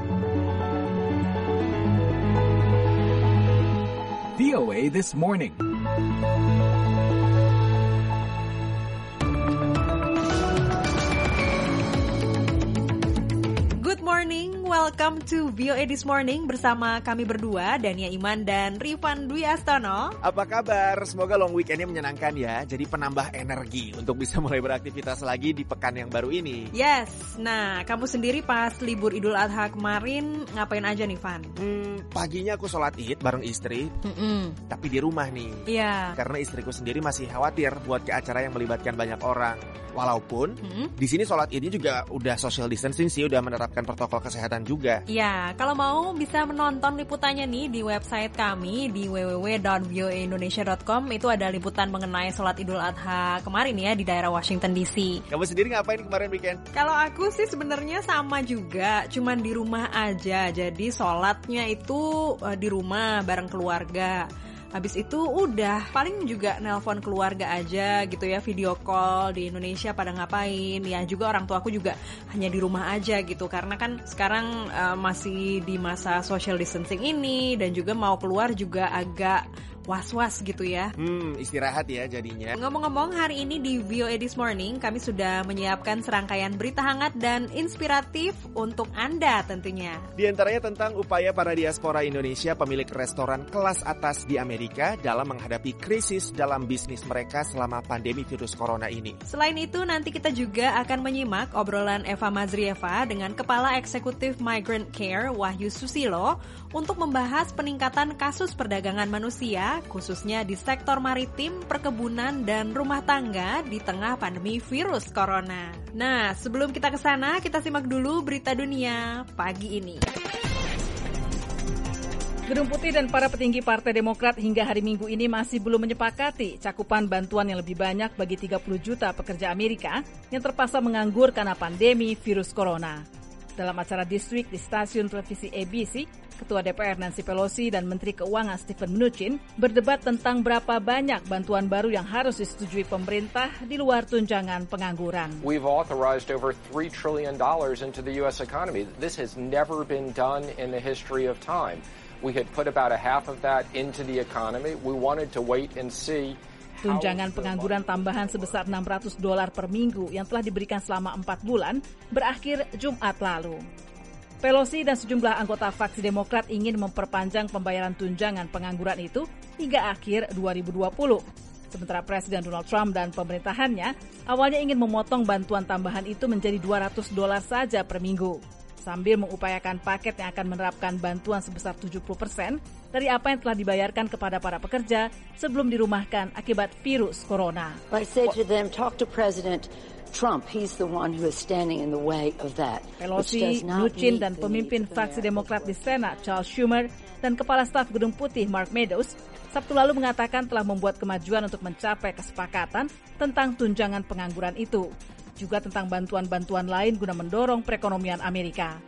VOA This Morning. Good morning, welcome to VOA This Morning bersama kami berdua, Dania Iman dan Rifan Dwi Astono. Apa kabar? Semoga long weekend-nya menyenangkan ya. Jadi penambah energi untuk bisa mulai beraktivitas lagi di pekan yang baru ini. Yes, nah kamu sendiri pas libur Idul Adha kemarin ngapain aja nih, Van? Paginya aku sholat Id bareng istri, tapi di rumah nih. Iya. Karena istriku sendiri masih khawatir buat ke acara yang melibatkan banyak orang. Walaupun di sini sholat Idnya juga udah social distancing sih, udah menerapkan protokol kesehatan juga. Ya, kalau mau bisa menonton liputannya nih di website kami di www.voaindonesia.com. Itu ada liputan mengenai sholat Idul Adha kemarin ya di daerah Washington DC. Kamu sendiri ngapain kemarin weekend? Kalau aku sih sebenarnya sama juga, cuman di rumah aja. Jadi sholatnya itu di rumah bareng keluarga. Habis itu udah paling juga nelpon keluarga aja gitu ya, video call di Indonesia pada ngapain. Ya juga orang tua aku juga hanya di rumah aja gitu, karena kan sekarang masih di masa social distancing ini, dan juga mau keluar juga agak was-was gitu ya. Istirahat ya jadinya. Ngomong-ngomong, hari ini di VOA This Morning kami sudah menyiapkan serangkaian berita hangat dan inspiratif untuk Anda tentunya. Di antaranya tentang upaya para diaspora Indonesia pemilik restoran kelas atas di Amerika dalam menghadapi krisis dalam bisnis mereka selama pandemi virus corona ini. Selain itu, nanti kita juga akan menyimak obrolan Eva Mazrieva dengan Kepala Eksekutif Migrant Care Wahyu Susilo untuk membahas peningkatan kasus perdagangan manusia, khususnya di sektor maritim, perkebunan, dan rumah tangga di tengah pandemi virus corona. Nah, sebelum kita ke sana, kita simak dulu berita dunia pagi ini. Gedung Putih dan para petinggi Partai Demokrat hingga hari Minggu ini masih belum menyepakati cakupan bantuan yang lebih banyak bagi 30 juta pekerja Amerika yang terpaksa menganggur karena pandemi virus corona. Dalam acara distrik di stasiun televisi ABC, Ketua DPR Nancy Pelosi dan Menteri Keuangan Steven Mnuchin berdebat tentang berapa banyak bantuan baru yang harus disetujui pemerintah di luar tunjangan pengangguran. We've authorized over $3 trillion into the U.S. economy. This has never been done in the history of time. We had put about a half of that into the economy. We wanted to wait and see. Tunjangan pengangguran tambahan sebesar $600 per minggu yang telah diberikan selama 4 bulan berakhir Jumat lalu. Pelosi dan sejumlah anggota fraksi Demokrat ingin memperpanjang pembayaran tunjangan pengangguran itu hingga akhir 2020. Sementara Presiden Donald Trump dan pemerintahannya awalnya ingin memotong bantuan tambahan itu menjadi $200 saja per minggu, sambil mengupayakan paket yang akan menerapkan bantuan sebesar 70% dari apa yang telah dibayarkan kepada para pekerja sebelum dirumahkan akibat virus corona. I said to them, talk to President Trump, he's the one who is standing in the way of that. Pelosi, Mnuchin, dan pemimpin fraksi Demokrat di Senat Charles Schumer dan Kepala Staf Gedung Putih Mark Meadows Sabtu lalu mengatakan telah membuat kemajuan untuk mencapai kesepakatan tentang tunjangan pengangguran itu, juga tentang bantuan-bantuan lain guna mendorong perekonomian Amerika.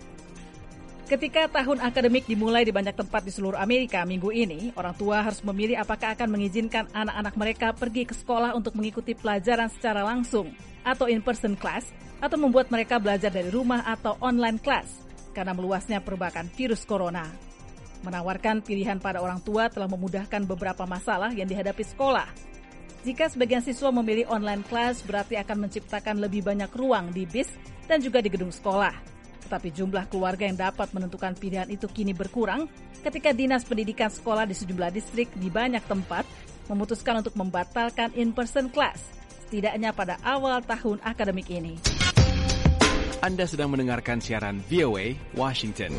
Ketika tahun akademik dimulai di banyak tempat di seluruh Amerika minggu ini, orang tua harus memilih apakah akan mengizinkan anak-anak mereka pergi ke sekolah untuk mengikuti pelajaran secara langsung atau in-person class, atau membuat mereka belajar dari rumah atau online class karena meluasnya perbakan virus corona. Menawarkan pilihan pada orang tua telah memudahkan beberapa masalah yang dihadapi sekolah. Jika sebagian siswa memilih online class, berarti akan menciptakan lebih banyak ruang di bis dan juga di gedung sekolah. Tetapi jumlah keluarga yang dapat menentukan pilihan itu kini berkurang ketika Dinas Pendidikan Sekolah di sejumlah distrik di banyak tempat memutuskan untuk membatalkan in-person class, setidaknya pada awal tahun akademik ini. Anda sedang mendengarkan siaran VOA Washington.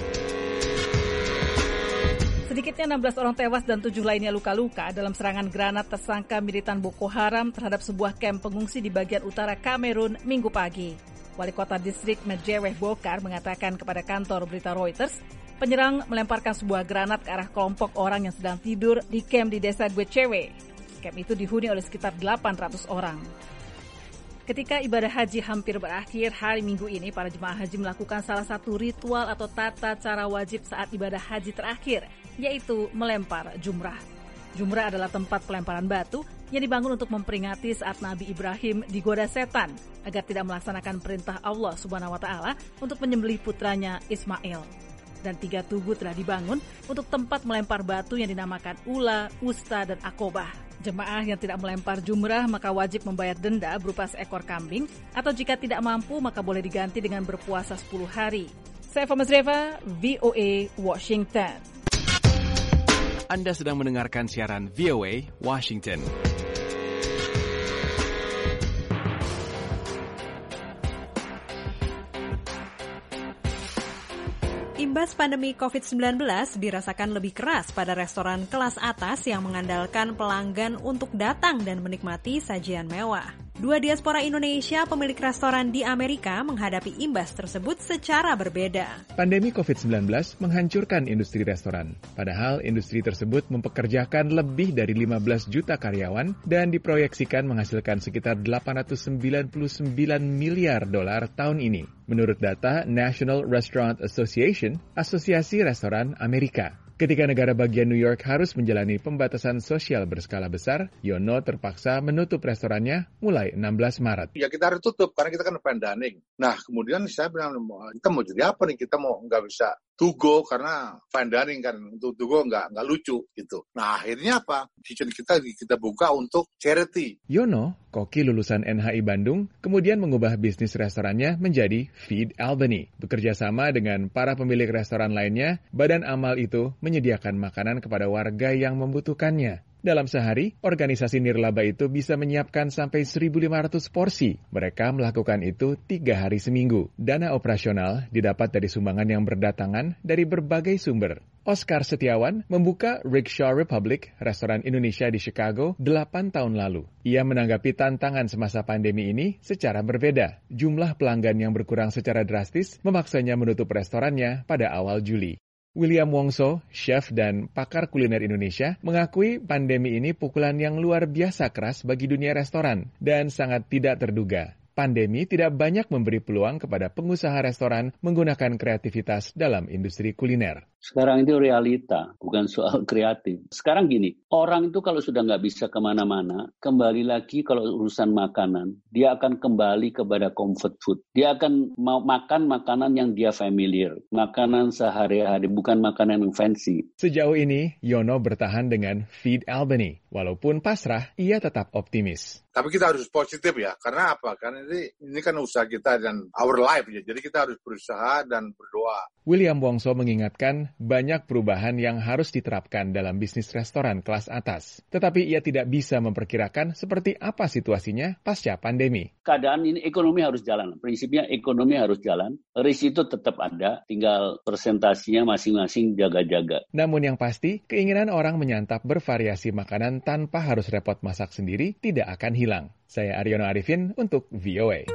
Sedikitnya 16 orang tewas dan 7 lainnya luka-luka dalam serangan granat tersangka militan Boko Haram terhadap sebuah kamp pengungsi di bagian utara Kamerun Minggu pagi. Wali Kota Distrik Medjeweh Bokar mengatakan kepada kantor berita Reuters, penyerang melemparkan sebuah granat ke arah kelompok orang yang sedang tidur di kamp di desa Gwechewe. Kamp itu dihuni oleh sekitar 800 orang. Ketika ibadah haji hampir berakhir, hari Minggu ini para jemaah haji melakukan salah satu ritual atau tata cara wajib saat ibadah haji terakhir, yaitu melempar jumrah. Jumrah adalah tempat pelemparan batu yang dibangun untuk memperingati saat Nabi Ibrahim digoda setan agar tidak melaksanakan perintah Allah Subhanahu wa Ta'ala untuk menyembelih putranya Ismail. Dan 3 tugu telah dibangun untuk tempat melempar batu yang dinamakan Ula, Usta, dan Akobah. Jemaah yang tidak melempar jumrah maka wajib membayar denda berupa seekor kambing, atau jika tidak mampu maka boleh diganti dengan berpuasa 10 hari. Saya Fama Zreva, VOA, Washington. Anda sedang mendengarkan siaran VOA Washington. Imbas pandemi COVID-19 dirasakan lebih keras pada restoran kelas atas yang mengandalkan pelanggan untuk datang dan menikmati sajian mewah. Dua diaspora Indonesia pemilik restoran di Amerika menghadapi imbas tersebut secara berbeda. Pandemi COVID-19 menghancurkan industri restoran. Padahal industri tersebut mempekerjakan lebih dari 15 juta karyawan dan diproyeksikan menghasilkan sekitar 899 miliar dolar tahun ini. Menurut data National Restaurant Association, Asosiasi Restoran Amerika. Ketika negara bagian New York harus menjalani pembatasan sosial berskala besar, Yono terpaksa menutup restorannya mulai 16 Maret. Ya kita harus tutup karena kita kan fine dining. Nah kemudian saya bilang, kita mau jadi apa nih? Kita mau nggak bisa to go karena fine dining kan, untuk to go nggak lucu gitu. Nah akhirnya apa? Kitchen kita buka untuk charity. Yono, koki lulusan NHI Bandung, kemudian mengubah bisnis restorannya menjadi Feed Albany. Bekerja sama dengan para pemilik restoran lainnya, badan amal itu menyediakan makanan kepada warga yang membutuhkannya. Dalam sehari, organisasi nirlaba itu bisa menyiapkan sampai 1.500 porsi. Mereka melakukan itu 3 hari seminggu. Dana operasional didapat dari sumbangan yang berdatangan dari berbagai sumber. Oscar Setiawan membuka Rickshaw Republic, restoran Indonesia di Chicago, 8 tahun lalu. Ia menanggapi tantangan semasa pandemi ini secara berbeda. Jumlah pelanggan yang berkurang secara drastis memaksanya menutup restorannya pada awal Juli. William Wongso, chef dan pakar kuliner Indonesia, mengakui pandemi ini pukulan yang luar biasa keras bagi dunia restoran dan sangat tidak terduga. Pandemi tidak banyak memberi peluang kepada pengusaha restoran menggunakan kreativitas dalam industri kuliner. Sekarang itu realita, bukan soal kreatif. Sekarang gini, orang itu kalau sudah nggak bisa kemana-mana, kembali lagi kalau urusan makanan, dia akan kembali kepada comfort food. Dia akan mau makan makanan yang dia familiar, makanan sehari-hari, bukan makanan yang fancy. Sejauh ini, Yono bertahan dengan Feed Albany. Walaupun pasrah, ia tetap optimis. Tapi kita harus positif ya, karena apa? Karena ini kan usaha kita dan our life ya, jadi kita harus berusaha dan berdoa. William Wongso mengingatkan banyak perubahan yang harus diterapkan dalam bisnis restoran kelas atas. Tetapi ia tidak bisa memperkirakan seperti apa situasinya pasca pandemi. Keadaan ini ekonomi harus jalan, prinsipnya ekonomi harus jalan, risiko tetap ada, tinggal presentasinya masing-masing jaga-jaga. Namun yang pasti, keinginan orang menyantap bervariasi makanan tanpa harus repot masak sendiri tidak akan hilang. Saya Aryono Arifin untuk VOA.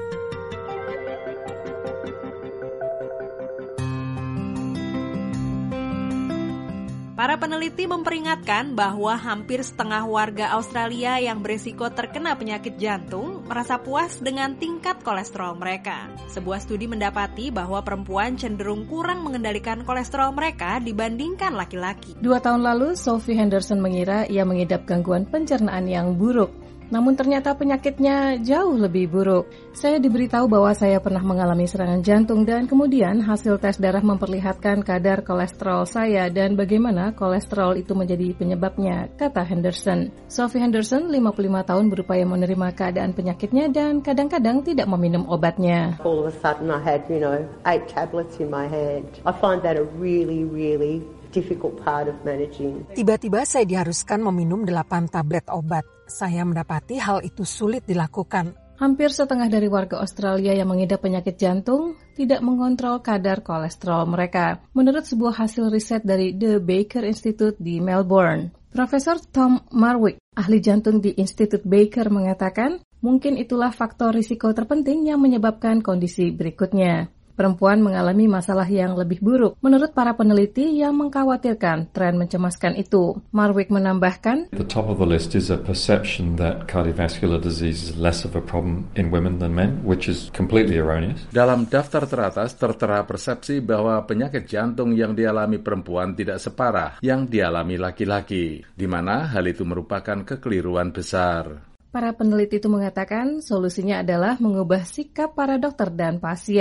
Para peneliti memperingatkan bahwa hampir setengah warga Australia yang berisiko terkena penyakit jantung merasa puas dengan tingkat kolesterol mereka. Sebuah studi mendapati bahwa perempuan cenderung kurang mengendalikan kolesterol mereka dibandingkan laki-laki. 2 tahun lalu, Sophie Henderson mengira ia mengidap gangguan pencernaan yang buruk. Namun ternyata penyakitnya jauh lebih buruk. Saya diberitahu bahwa saya pernah mengalami serangan jantung dan kemudian hasil tes darah memperlihatkan kadar kolesterol saya dan bagaimana kolesterol itu menjadi penyebabnya, kata Henderson. Sophie Henderson, 55 tahun, berupaya menerima keadaan penyakitnya dan kadang-kadang tidak meminum obatnya. All of a sudden I had, 8 tablets in my hand. I find that a really difficult part of managing. Tiba-tiba saya diharuskan meminum 8 tablet obat. Saya mendapati hal itu sulit dilakukan. Hampir setengah dari warga Australia yang mengidap penyakit jantung tidak mengontrol kadar kolesterol mereka, menurut sebuah hasil riset dari The Baker Institute di Melbourne. Profesor Tom Marwick, ahli jantung di Institut Baker, mengatakan mungkin itulah faktor risiko terpenting yang menyebabkan kondisi berikutnya. Perempuan mengalami masalah yang lebih buruk, menurut para peneliti yang mengkhawatirkan tren mencemaskan itu. Marwick menambahkan, The top of the list is a perception that cardiovascular disease is less of a problem in women than men, which is completely erroneous. Dalam daftar teratas tertera persepsi bahwa penyakit jantung yang dialami perempuan tidak separah yang dialami laki-laki, di mana hal itu merupakan kekeliruan besar. Para peneliti itu mengatakan solusinya adalah mengubah sikap para dokter dan pasien.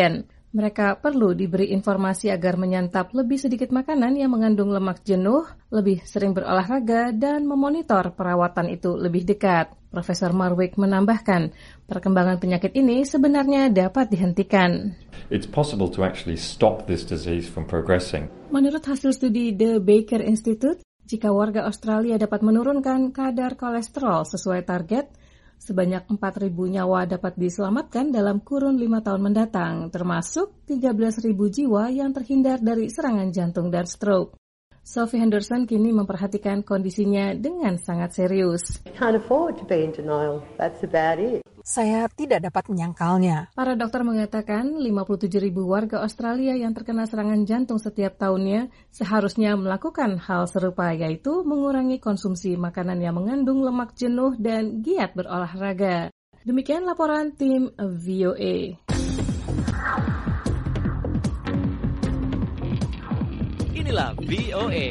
Mereka perlu diberi informasi agar menyantap lebih sedikit makanan yang mengandung lemak jenuh, lebih sering berolahraga, dan memonitor perawatan itu lebih dekat. Profesor Marwick menambahkan, perkembangan penyakit ini sebenarnya dapat dihentikan. It's possible to actually stop this disease from progressing. Menurut hasil studi The Baker Institute, jika warga Australia dapat menurunkan kadar kolesterol sesuai target, sebanyak 4.000 nyawa dapat diselamatkan dalam kurun 5 tahun mendatang, termasuk 13.000 jiwa yang terhindar dari serangan jantung dan stroke. Sophie Henderson kini memperhatikan kondisinya dengan sangat serius. Can't afford to be in denial. That's about it. Saya tidak dapat menyangkalnya. Para dokter mengatakan 57.000 warga Australia yang terkena serangan jantung setiap tahunnya seharusnya melakukan hal serupa, yaitu mengurangi konsumsi makanan yang mengandung lemak jenuh dan giat berolahraga. Demikian laporan tim VOA. Inilah VOA.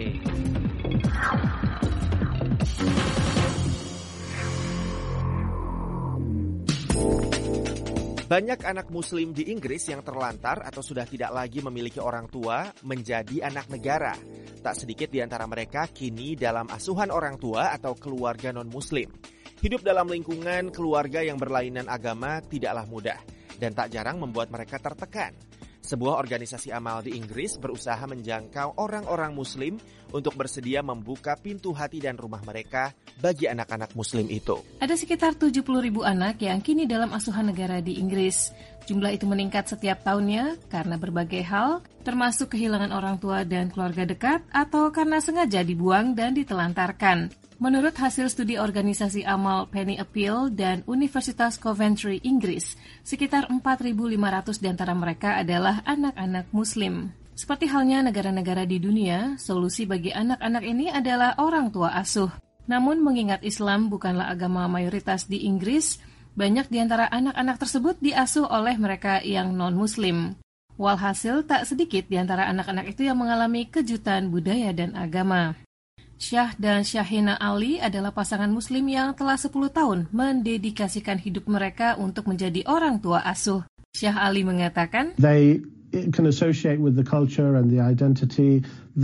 Banyak anak muslim di Inggris yang terlantar atau sudah tidak lagi memiliki orang tua menjadi anak negara. Tak sedikit di antara mereka kini dalam asuhan orang tua atau keluarga non-muslim. Hidup dalam lingkungan keluarga yang berlainan agama tidaklah mudah dan tak jarang membuat mereka tertekan. Sebuah organisasi amal di Inggris berusaha menjangkau orang-orang muslim untuk bersedia membuka pintu hati dan rumah mereka bagi anak-anak muslim itu. Ada sekitar 70.000 anak yang kini dalam asuhan negara di Inggris. Jumlah itu meningkat setiap tahunnya karena berbagai hal, termasuk kehilangan orang tua dan keluarga dekat atau karena sengaja dibuang dan ditelantarkan. Menurut hasil studi organisasi amal Penny Appeal dan Universitas Coventry, Inggris, sekitar 4.500 di antara mereka adalah anak-anak muslim. Seperti halnya negara-negara di dunia, solusi bagi anak-anak ini adalah orang tua asuh. Namun mengingat Islam bukanlah agama mayoritas di Inggris, banyak di antara anak-anak tersebut diasuh oleh mereka yang non-muslim. Walhasil tak sedikit di antara anak-anak itu yang mengalami kejutan budaya dan agama. Syah dan Syahina Ali adalah pasangan muslim yang telah 10 tahun mendedikasikan hidup mereka untuk menjadi orang tua asuh. Syah Ali mengatakan, They can associate with the culture and the identity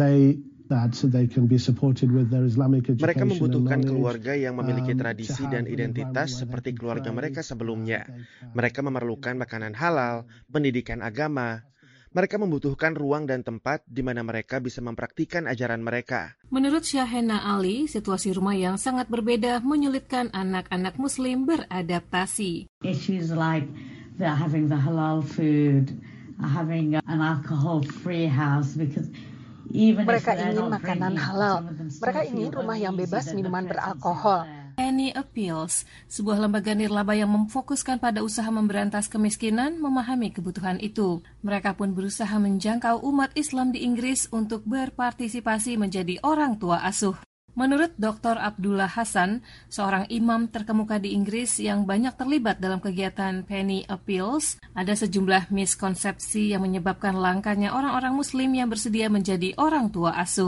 that they can be supported with their Islamic education. Mereka membutuhkan keluarga yang memiliki tradisi dan identitas seperti keluarga mereka sebelumnya. Mereka memerlukan makanan halal, pendidikan agama. Mereka membutuhkan ruang dan tempat di mana mereka bisa mempraktikkan ajaran mereka. Menurut Syahena Ali, situasi rumah yang sangat berbeda menyulitkan anak-anak muslim beradaptasi. Issues like having the halal food, having an alcohol-free house, because mereka ingin makanan halal. Mereka ingin rumah yang bebas minuman beralkohol. Penny Appeals, sebuah lembaga nirlaba yang memfokuskan pada usaha memberantas kemiskinan, memahami kebutuhan itu. Mereka pun berusaha menjangkau umat Islam di Inggris untuk berpartisipasi menjadi orang tua asuh. Menurut Dr. Abdullah Hasan, seorang imam terkemuka di Inggris yang banyak terlibat dalam kegiatan Penny Appeals, ada sejumlah miskonsepsi yang menyebabkan langkanya orang-orang muslim yang bersedia menjadi orang tua asuh.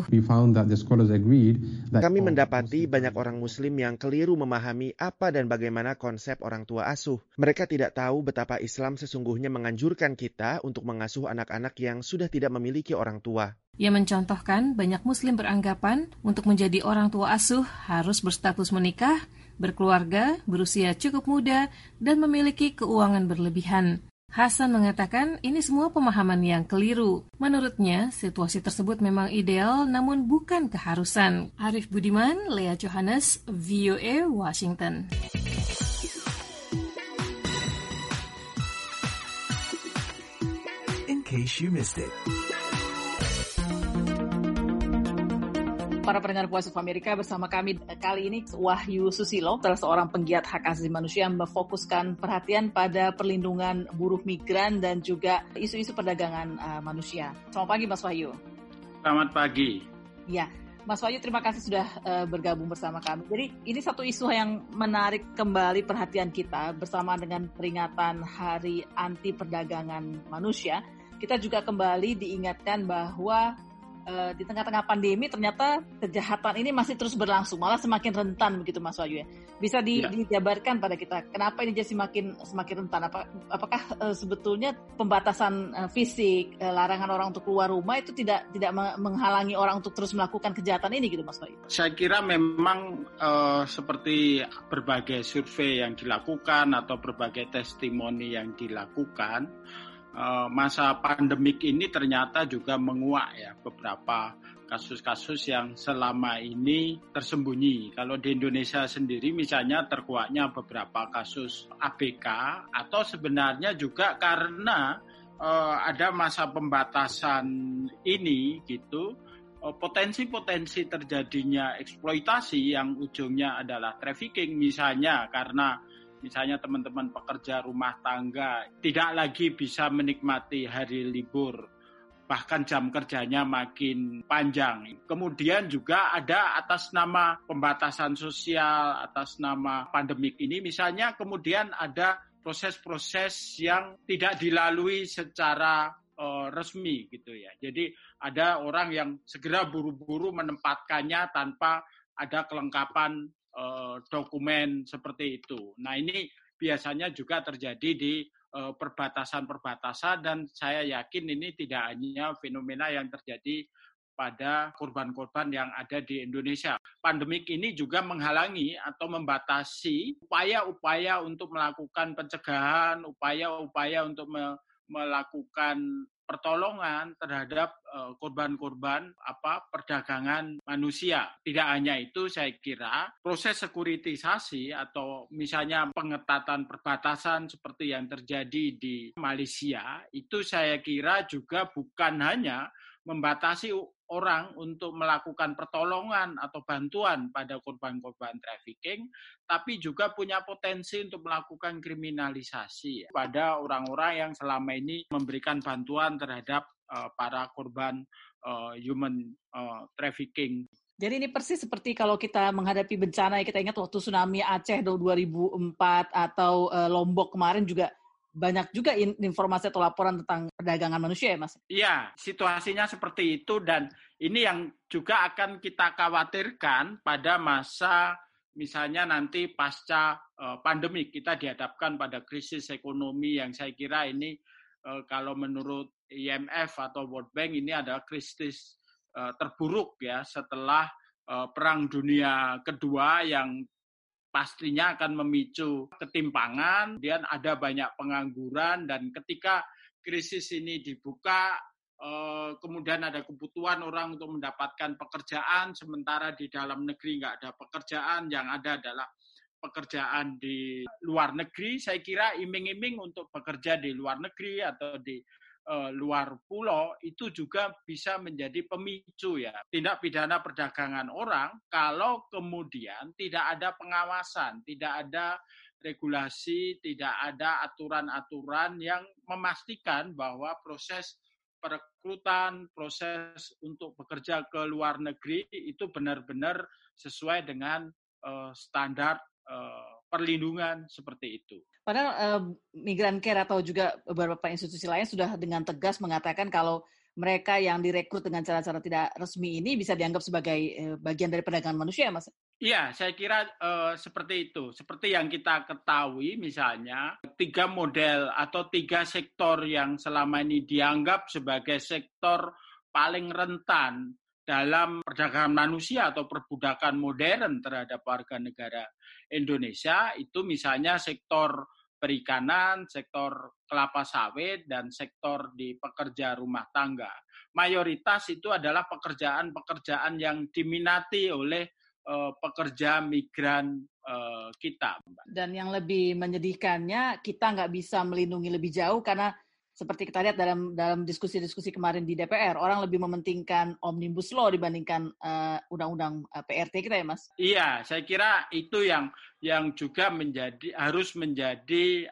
Kami mendapati banyak orang muslim yang keliru memahami apa dan bagaimana konsep orang tua asuh. Mereka tidak tahu betapa Islam sesungguhnya menganjurkan kita untuk mengasuh anak-anak yang sudah tidak memiliki orang tua. Ia mencontohkan banyak muslim beranggapan untuk menjadi orang tua asuh harus berstatus menikah, berkeluarga, berusia cukup muda, dan memiliki keuangan berlebihan. Hasan mengatakan ini semua pemahaman yang keliru. Menurutnya, situasi tersebut memang ideal namun bukan keharusan. Arif Budiman, Lea Johannes, VOA, Washington. In case you missed it. Para pendengar Voice of America, bersama kami kali ini Wahyu Susilo, salah seorang penggiat hak asasi manusia yang memfokuskan perhatian pada perlindungan buruh migran dan juga isu-isu perdagangan manusia. Selamat pagi Mas Wahyu. Selamat pagi. Ya, Mas Wahyu terima kasih sudah bergabung bersama kami. Jadi ini satu isu yang menarik kembali perhatian kita bersama dengan peringatan Hari Anti Perdagangan Manusia. Kita juga kembali diingatkan bahwa di tengah-tengah pandemi ternyata kejahatan ini masih terus berlangsung, malah semakin rentan begitu Mas Wahyu ya. Bisa dijabarkan pada kita kenapa ini jadi semakin rentan? Apakah sebetulnya pembatasan fisik, larangan orang untuk keluar rumah itu tidak menghalangi orang untuk terus melakukan kejahatan ini gitu Mas Wahyu? Saya kira memang seperti berbagai survei yang dilakukan atau berbagai testimoni yang dilakukan, masa pandemik ini ternyata juga menguak ya beberapa kasus-kasus yang selama ini tersembunyi. Kalau di Indonesia sendiri misalnya terkuaknya beberapa kasus ABK atau sebenarnya juga karena ada masa pembatasan ini gitu, potensi-potensi terjadinya eksploitasi yang ujungnya adalah trafficking misalnya karena teman-teman pekerja rumah tangga tidak lagi bisa menikmati hari libur, bahkan jam kerjanya makin panjang. Kemudian juga ada atas nama pembatasan sosial, atas nama pandemik ini misalnya, kemudian ada proses-proses yang tidak dilalui secara resmi gitu ya. Jadi ada orang yang segera buru-buru menempatkannya tanpa ada kelengkapan dokumen seperti itu. Nah ini biasanya juga terjadi di perbatasan-perbatasan dan saya yakin ini tidak hanya fenomena yang terjadi pada korban-korban yang ada di Indonesia. Pandemik ini juga menghalangi atau membatasi upaya-upaya untuk melakukan pencegahan, upaya-upaya untuk melakukan pertolongan terhadap korban-korban perdagangan manusia. Tidak hanya itu, saya kira proses sekuritisasi atau misalnya pengetatan perbatasan seperti yang terjadi di Malaysia itu saya kira juga bukan hanya membatasi orang untuk melakukan pertolongan atau bantuan pada korban-korban trafficking, tapi juga punya potensi untuk melakukan kriminalisasi pada orang-orang yang selama ini memberikan bantuan terhadap para korban human trafficking. Jadi ini persis seperti kalau kita menghadapi bencana, kita ingat waktu tsunami Aceh 2004 atau Lombok kemarin juga banyak juga informasi atau laporan tentang perdagangan manusia ya Mas? Iya, situasinya seperti itu dan ini yang juga akan kita khawatirkan pada masa misalnya nanti pasca pandemi kita dihadapkan pada krisis ekonomi yang saya kira ini kalau menurut IMF atau World Bank ini adalah krisis terburuk ya setelah Perang Dunia Kedua yang pastinya akan memicu ketimpangan, dan ada banyak pengangguran, dan ketika krisis ini dibuka, kemudian ada kebutuhan orang untuk mendapatkan pekerjaan, sementara di dalam negeri nggak ada pekerjaan, yang ada adalah pekerjaan di luar negeri. Saya kira iming-iming untuk bekerja di luar negeri atau di luar pulau itu juga bisa menjadi pemicu ya tindak pidana perdagangan orang kalau kemudian tidak ada pengawasan, tidak ada regulasi, tidak ada aturan-aturan yang memastikan bahwa proses perekrutan, proses untuk bekerja ke luar negeri itu benar-benar sesuai dengan standar perlindungan seperti itu. Padahal Migran Care atau juga beberapa institusi lain sudah dengan tegas mengatakan kalau mereka yang direkrut dengan cara-cara tidak resmi ini bisa dianggap sebagai bagian dari perdagangan manusia, Mas? Iya, saya kira seperti itu. Seperti yang kita ketahui misalnya, 3 model atau 3 sektor yang selama ini dianggap sebagai sektor paling rentan dalam perdagangan manusia atau perbudakan modern terhadap warga negara Indonesia, itu misalnya sektor perikanan, sektor kelapa sawit, dan sektor di pekerja rumah tangga. Mayoritas itu adalah pekerjaan-pekerjaan yang diminati oleh pekerja migran kita. Dan yang lebih menyedihkannya, kita nggak bisa melindungi lebih jauh karena seperti kita lihat dalam diskusi-diskusi kemarin di DPR, orang lebih mementingkan Omnibus Law dibandingkan undang-undang PRT kita ya, Mas? Iya, saya kira itu yang juga harus menjadi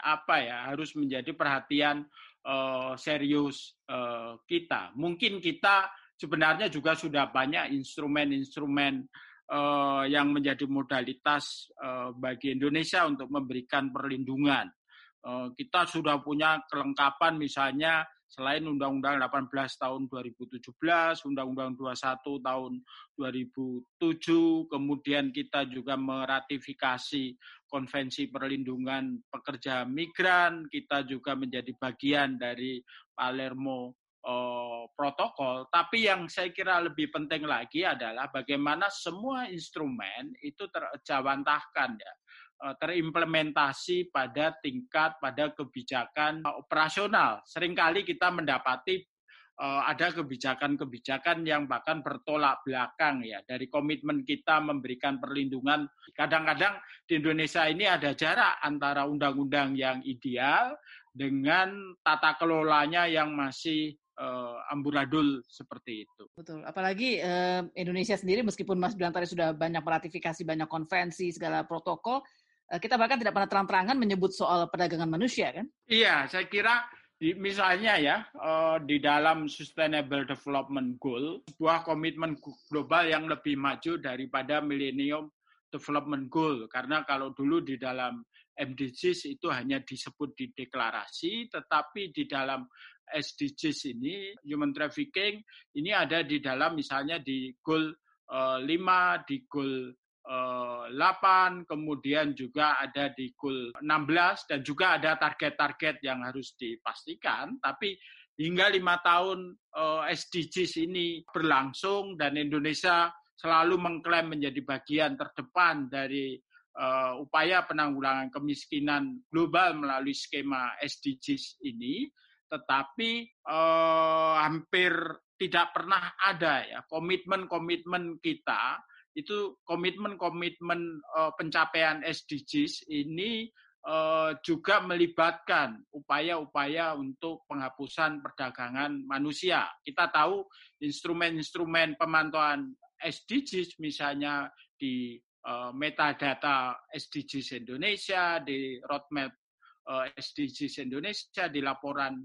perhatian serius kita. Mungkin kita sebenarnya juga sudah banyak instrumen-instrumen yang menjadi modalitas bagi Indonesia untuk memberikan perlindungan. Kita sudah punya kelengkapan misalnya selain Undang-Undang 18 tahun 2017, Undang-Undang 21 tahun 2007, kemudian kita juga meratifikasi Konvensi Perlindungan Pekerja Migran, kita juga menjadi bagian dari Palermo protokol. Tapi yang saya kira lebih penting lagi adalah bagaimana semua instrumen itu terjawantahkan ya, terimplementasi pada kebijakan operasional. Seringkali kita mendapati ada kebijakan-kebijakan yang bahkan bertolak belakang ya dari komitmen kita memberikan perlindungan. Kadang-kadang di Indonesia ini ada jarak antara undang-undang yang ideal dengan tata kelolanya yang masih amburadul seperti itu. Betul. Apalagi Indonesia sendiri meskipun Mas bilang tadi sudah banyak meratifikasi banyak konvensi segala protokol, kita bahkan tidak pernah terang-terangan menyebut soal perdagangan manusia kan? Iya, saya kira misalnya ya di dalam Sustainable Development Goal, sebuah komitmen global yang lebih maju daripada Millennium Development Goal, karena kalau dulu di dalam MDGs itu hanya disebut di deklarasi, tetapi di dalam SDGs ini, human trafficking, ini ada di dalam misalnya di goal 5, di goal 8, kemudian juga ada di goal 16, dan juga ada target-target yang harus dipastikan, tapi hingga 5 tahun SDGs ini berlangsung dan Indonesia selalu mengklaim menjadi bagian terdepan dari upaya penanggulangan kemiskinan global melalui skema SDGs ini, tetapi hampir tidak pernah ada ya komitmen-komitmen kita, itu komitmen-komitmen pencapaian SDGs ini juga melibatkan upaya-upaya untuk penghapusan perdagangan manusia. Kita tahu instrumen-instrumen pemantauan SDGs misalnya di metadata SDGs Indonesia, di roadmap SDGs Indonesia, di laporan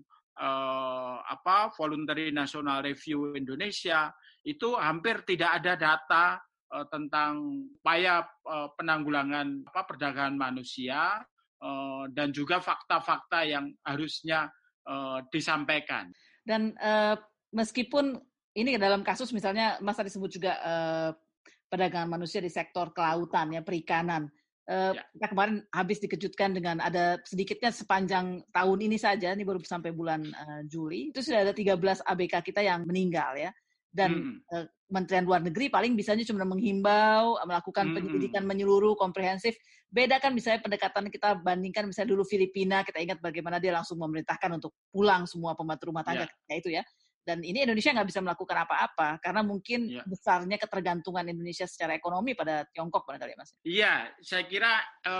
Voluntary National Review Indonesia, itu hampir tidak ada data tentang upaya penanggulangan perdagangan manusia dan juga fakta-fakta yang harusnya disampaikan. Dan meskipun ini dalam kasus misalnya Mas tadi sebut juga perdagangan manusia di sektor kelautan ya, perikanan. Kita kemarin habis dikejutkan dengan ada sedikitnya sepanjang tahun ini saja, ini baru sampai bulan Juli, itu sudah ada 13 ABK kita yang meninggal ya. Dan Kementerian Luar Negeri paling bisanya cuma menghimbau, melakukan penyelidikan menyeluruh, komprehensif. Beda kan misalnya pendekatan kita bandingkan misalnya dulu Filipina, kita ingat bagaimana dia langsung memerintahkan untuk pulang semua pembantu rumah tangga kayak itu ya. Dan ini Indonesia nggak bisa melakukan apa-apa karena mungkin besarnya ketergantungan Indonesia secara ekonomi pada Tiongkok barangkali Mas. Iya, saya kira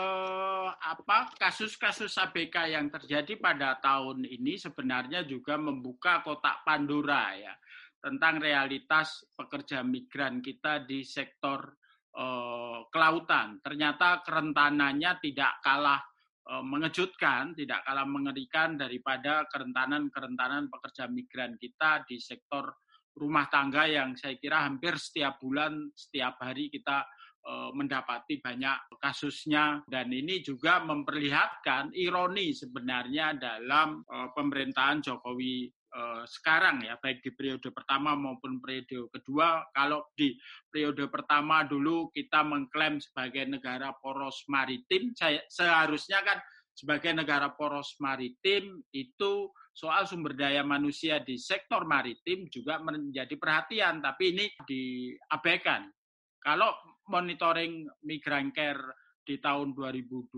kasus-kasus ABK yang terjadi pada tahun ini sebenarnya juga membuka kotak Pandora ya tentang realitas pekerja migran kita di sektor kelautan. Ternyata kerentanannya tidak kalah mengejutkan, tidak kalah mengerikan daripada kerentanan pekerja migran kita di sektor rumah tangga yang saya kira hampir setiap bulan, setiap hari kita mendapati banyak kasusnya. Dan ini juga memperlihatkan ironi sebenarnya dalam pemerintahan Jokowi sekarang ya, baik di periode pertama maupun periode kedua. Kalau di periode pertama dulu kita mengklaim sebagai negara poros maritim, seharusnya kan sebagai negara poros maritim itu soal sumber daya manusia di sektor maritim juga menjadi perhatian, tapi ini diabaikan. Kalau monitoring Migrant Care di tahun 2020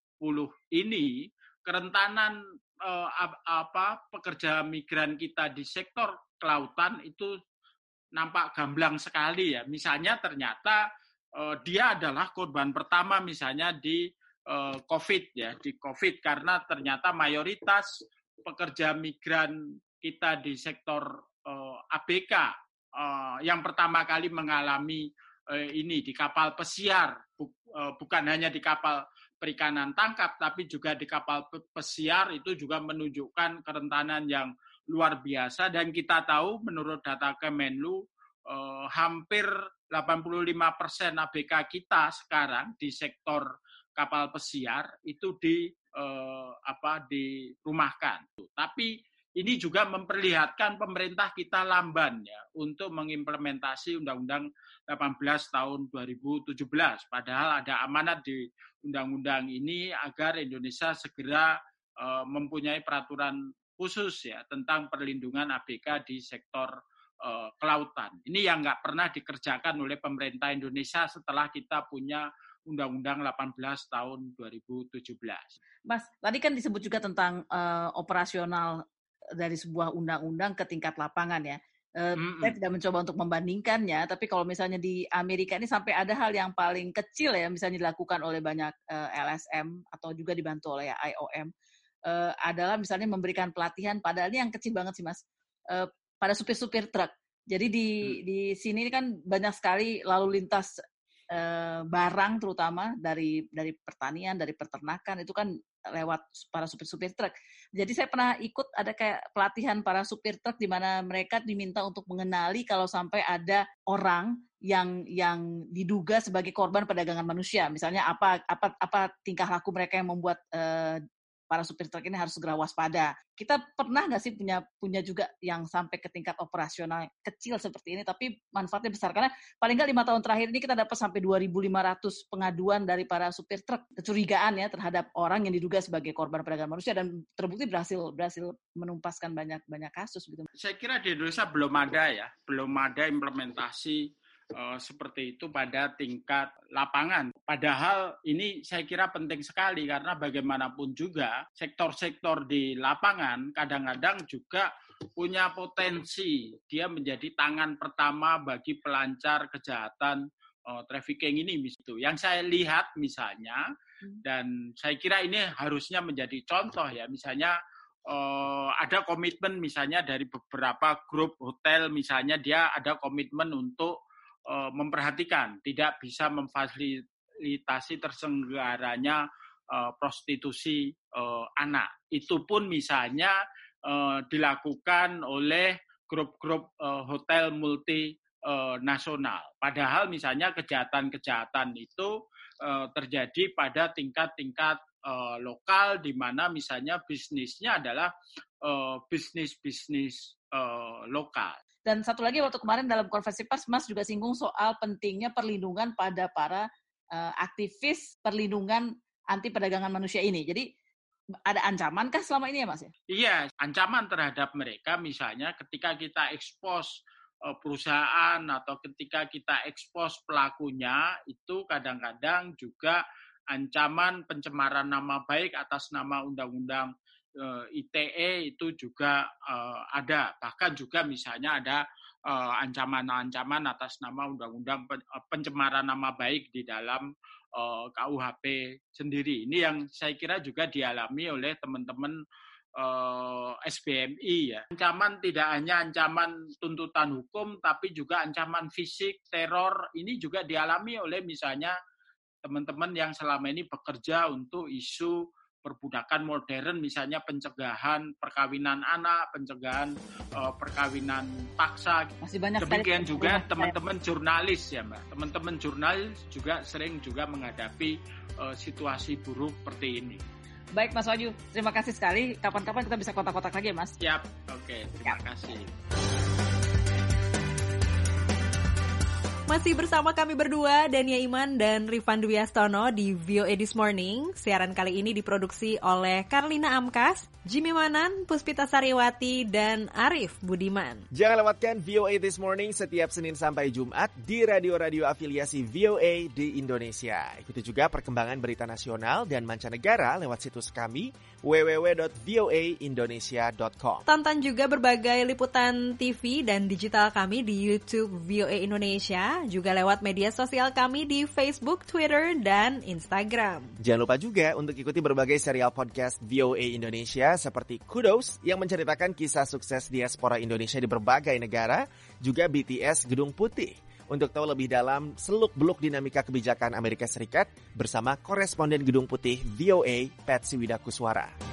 ini, kerentanan pekerja migran kita di sektor kelautan itu nampak gamblang sekali ya. Misalnya ternyata dia adalah korban pertama misalnya di COVID ya, di COVID karena ternyata mayoritas pekerja migran kita di sektor ABK yang pertama kali mengalami ini di kapal pesiar, bukan hanya di kapal perikanan tangkap, tapi juga di kapal pesiar itu juga menunjukkan kerentanan yang luar biasa. Dan kita tahu menurut data Kemenlu, hampir 85% ABK kita sekarang di sektor kapal pesiar itu dirumahkan. Tapi ini juga memperlihatkan pemerintah kita lamban ya untuk mengimplementasi Undang-Undang 18 tahun 2017. Padahal ada amanat di undang-undang ini agar Indonesia segera mempunyai peraturan khusus ya tentang perlindungan ABK di sektor kelautan. Ini yang nggak pernah dikerjakan oleh pemerintah Indonesia setelah kita punya Undang-Undang 18 tahun 2017. Mas, tadi kan disebut juga tentang operasional dari sebuah undang-undang ke tingkat lapangan ya. Saya tidak mencoba untuk membandingkannya, tapi kalau misalnya di Amerika ini sampai ada hal yang paling kecil ya, misalnya dilakukan oleh banyak LSM atau juga dibantu oleh IOM, adalah misalnya memberikan pelatihan, padahal ini yang kecil banget sih Mas, pada supir-supir truk. Jadi di sini kan banyak sekali lalu lintas barang terutama dari pertanian, dari peternakan itu kan lewat para supir-supir truk. Jadi saya pernah ikut ada kayak pelatihan para supir truk di mana mereka diminta untuk mengenali kalau sampai ada orang yang diduga sebagai korban perdagangan manusia. Misalnya apa tingkah laku mereka yang membuat para supir truk ini harus segera waspada. Kita pernah nggak sih punya juga yang sampai ke tingkat operasional kecil seperti ini, tapi manfaatnya besar? Karena paling nggak 5 tahun terakhir ini kita dapat sampai 2.500 pengaduan dari para supir truk, kecurigaan ya terhadap orang yang diduga sebagai korban perdagangan manusia, dan terbukti berhasil menumpaskan banyak kasus gitu. Saya kira di Indonesia belum ada implementasi seperti itu pada tingkat lapangan. Padahal ini saya kira penting sekali karena bagaimanapun juga sektor-sektor di lapangan kadang-kadang juga punya potensi dia menjadi tangan pertama bagi pelancar kejahatan trafficking ini. Yang saya lihat misalnya, dan saya kira ini harusnya menjadi contoh ya, misalnya ada komitmen misalnya dari beberapa grup hotel, misalnya dia ada komitmen untuk memperhatikan tidak bisa memfasilitasi terselenggaranya prostitusi anak. Itu pun misalnya dilakukan oleh grup-grup hotel multinasional. Padahal misalnya kejahatan-kejahatan itu terjadi pada tingkat-tingkat lokal di mana misalnya bisnisnya adalah bisnis lokal. Dan satu lagi, waktu kemarin dalam konferensi pers, Mas juga singgung soal pentingnya perlindungan pada para aktivis perlindungan anti perdagangan manusia ini. Jadi ada ancaman kah selama ini ya Mas? Iya, ancaman terhadap mereka misalnya ketika kita ekspos perusahaan atau ketika kita ekspos pelakunya, itu kadang-kadang juga ancaman pencemaran nama baik atas nama undang-undang ITE itu juga ada. Bahkan juga misalnya ada ancaman-ancaman atas nama undang-undang pencemaran nama baik di dalam KUHP sendiri. Ini yang saya kira juga dialami oleh teman-teman SBMI ya. Ancaman tidak hanya ancaman tuntutan hukum, tapi juga ancaman fisik, teror. Ini juga dialami oleh misalnya teman-teman yang selama ini bekerja untuk isu perbudakan modern, misalnya pencegahan perkawinan anak, pencegahan perkawinan paksa. Masih banyak. Demikian juga teman-teman jurnalis ya Mbak. Teman-teman jurnalis juga sering juga menghadapi situasi buruk seperti ini. Baik Mas Wahyu, terima kasih sekali. Kapan-kapan kita bisa kontak-kontak lagi ya Mas. Siap, oke, terima kasih. Masih bersama kami berdua, Dania Iman dan Rifan Dwi Astono di VOA This Morning. Siaran kali ini diproduksi oleh Karlina Amkas, Jimmy Manan, Puspita Sariwati, dan Arif Budiman. Jangan lewatkan VOA This Morning setiap Senin sampai Jumat di radio-radio afiliasi VOA di Indonesia. Ikuti juga perkembangan berita nasional dan mancanegara lewat situs kami www.voaindonesia.com. Tonton juga berbagai liputan TV dan digital kami di YouTube VOA Indonesia, juga lewat media sosial kami di Facebook, Twitter, dan Instagram. Jangan lupa juga untuk ikuti berbagai serial podcast VOA Indonesia seperti Kudos yang menceritakan kisah sukses diaspora Indonesia di berbagai negara, juga BTS Gedung Putih. Untuk tahu lebih dalam seluk-beluk dinamika kebijakan Amerika Serikat bersama koresponden Gedung Putih VOA Patsy Widakuswara.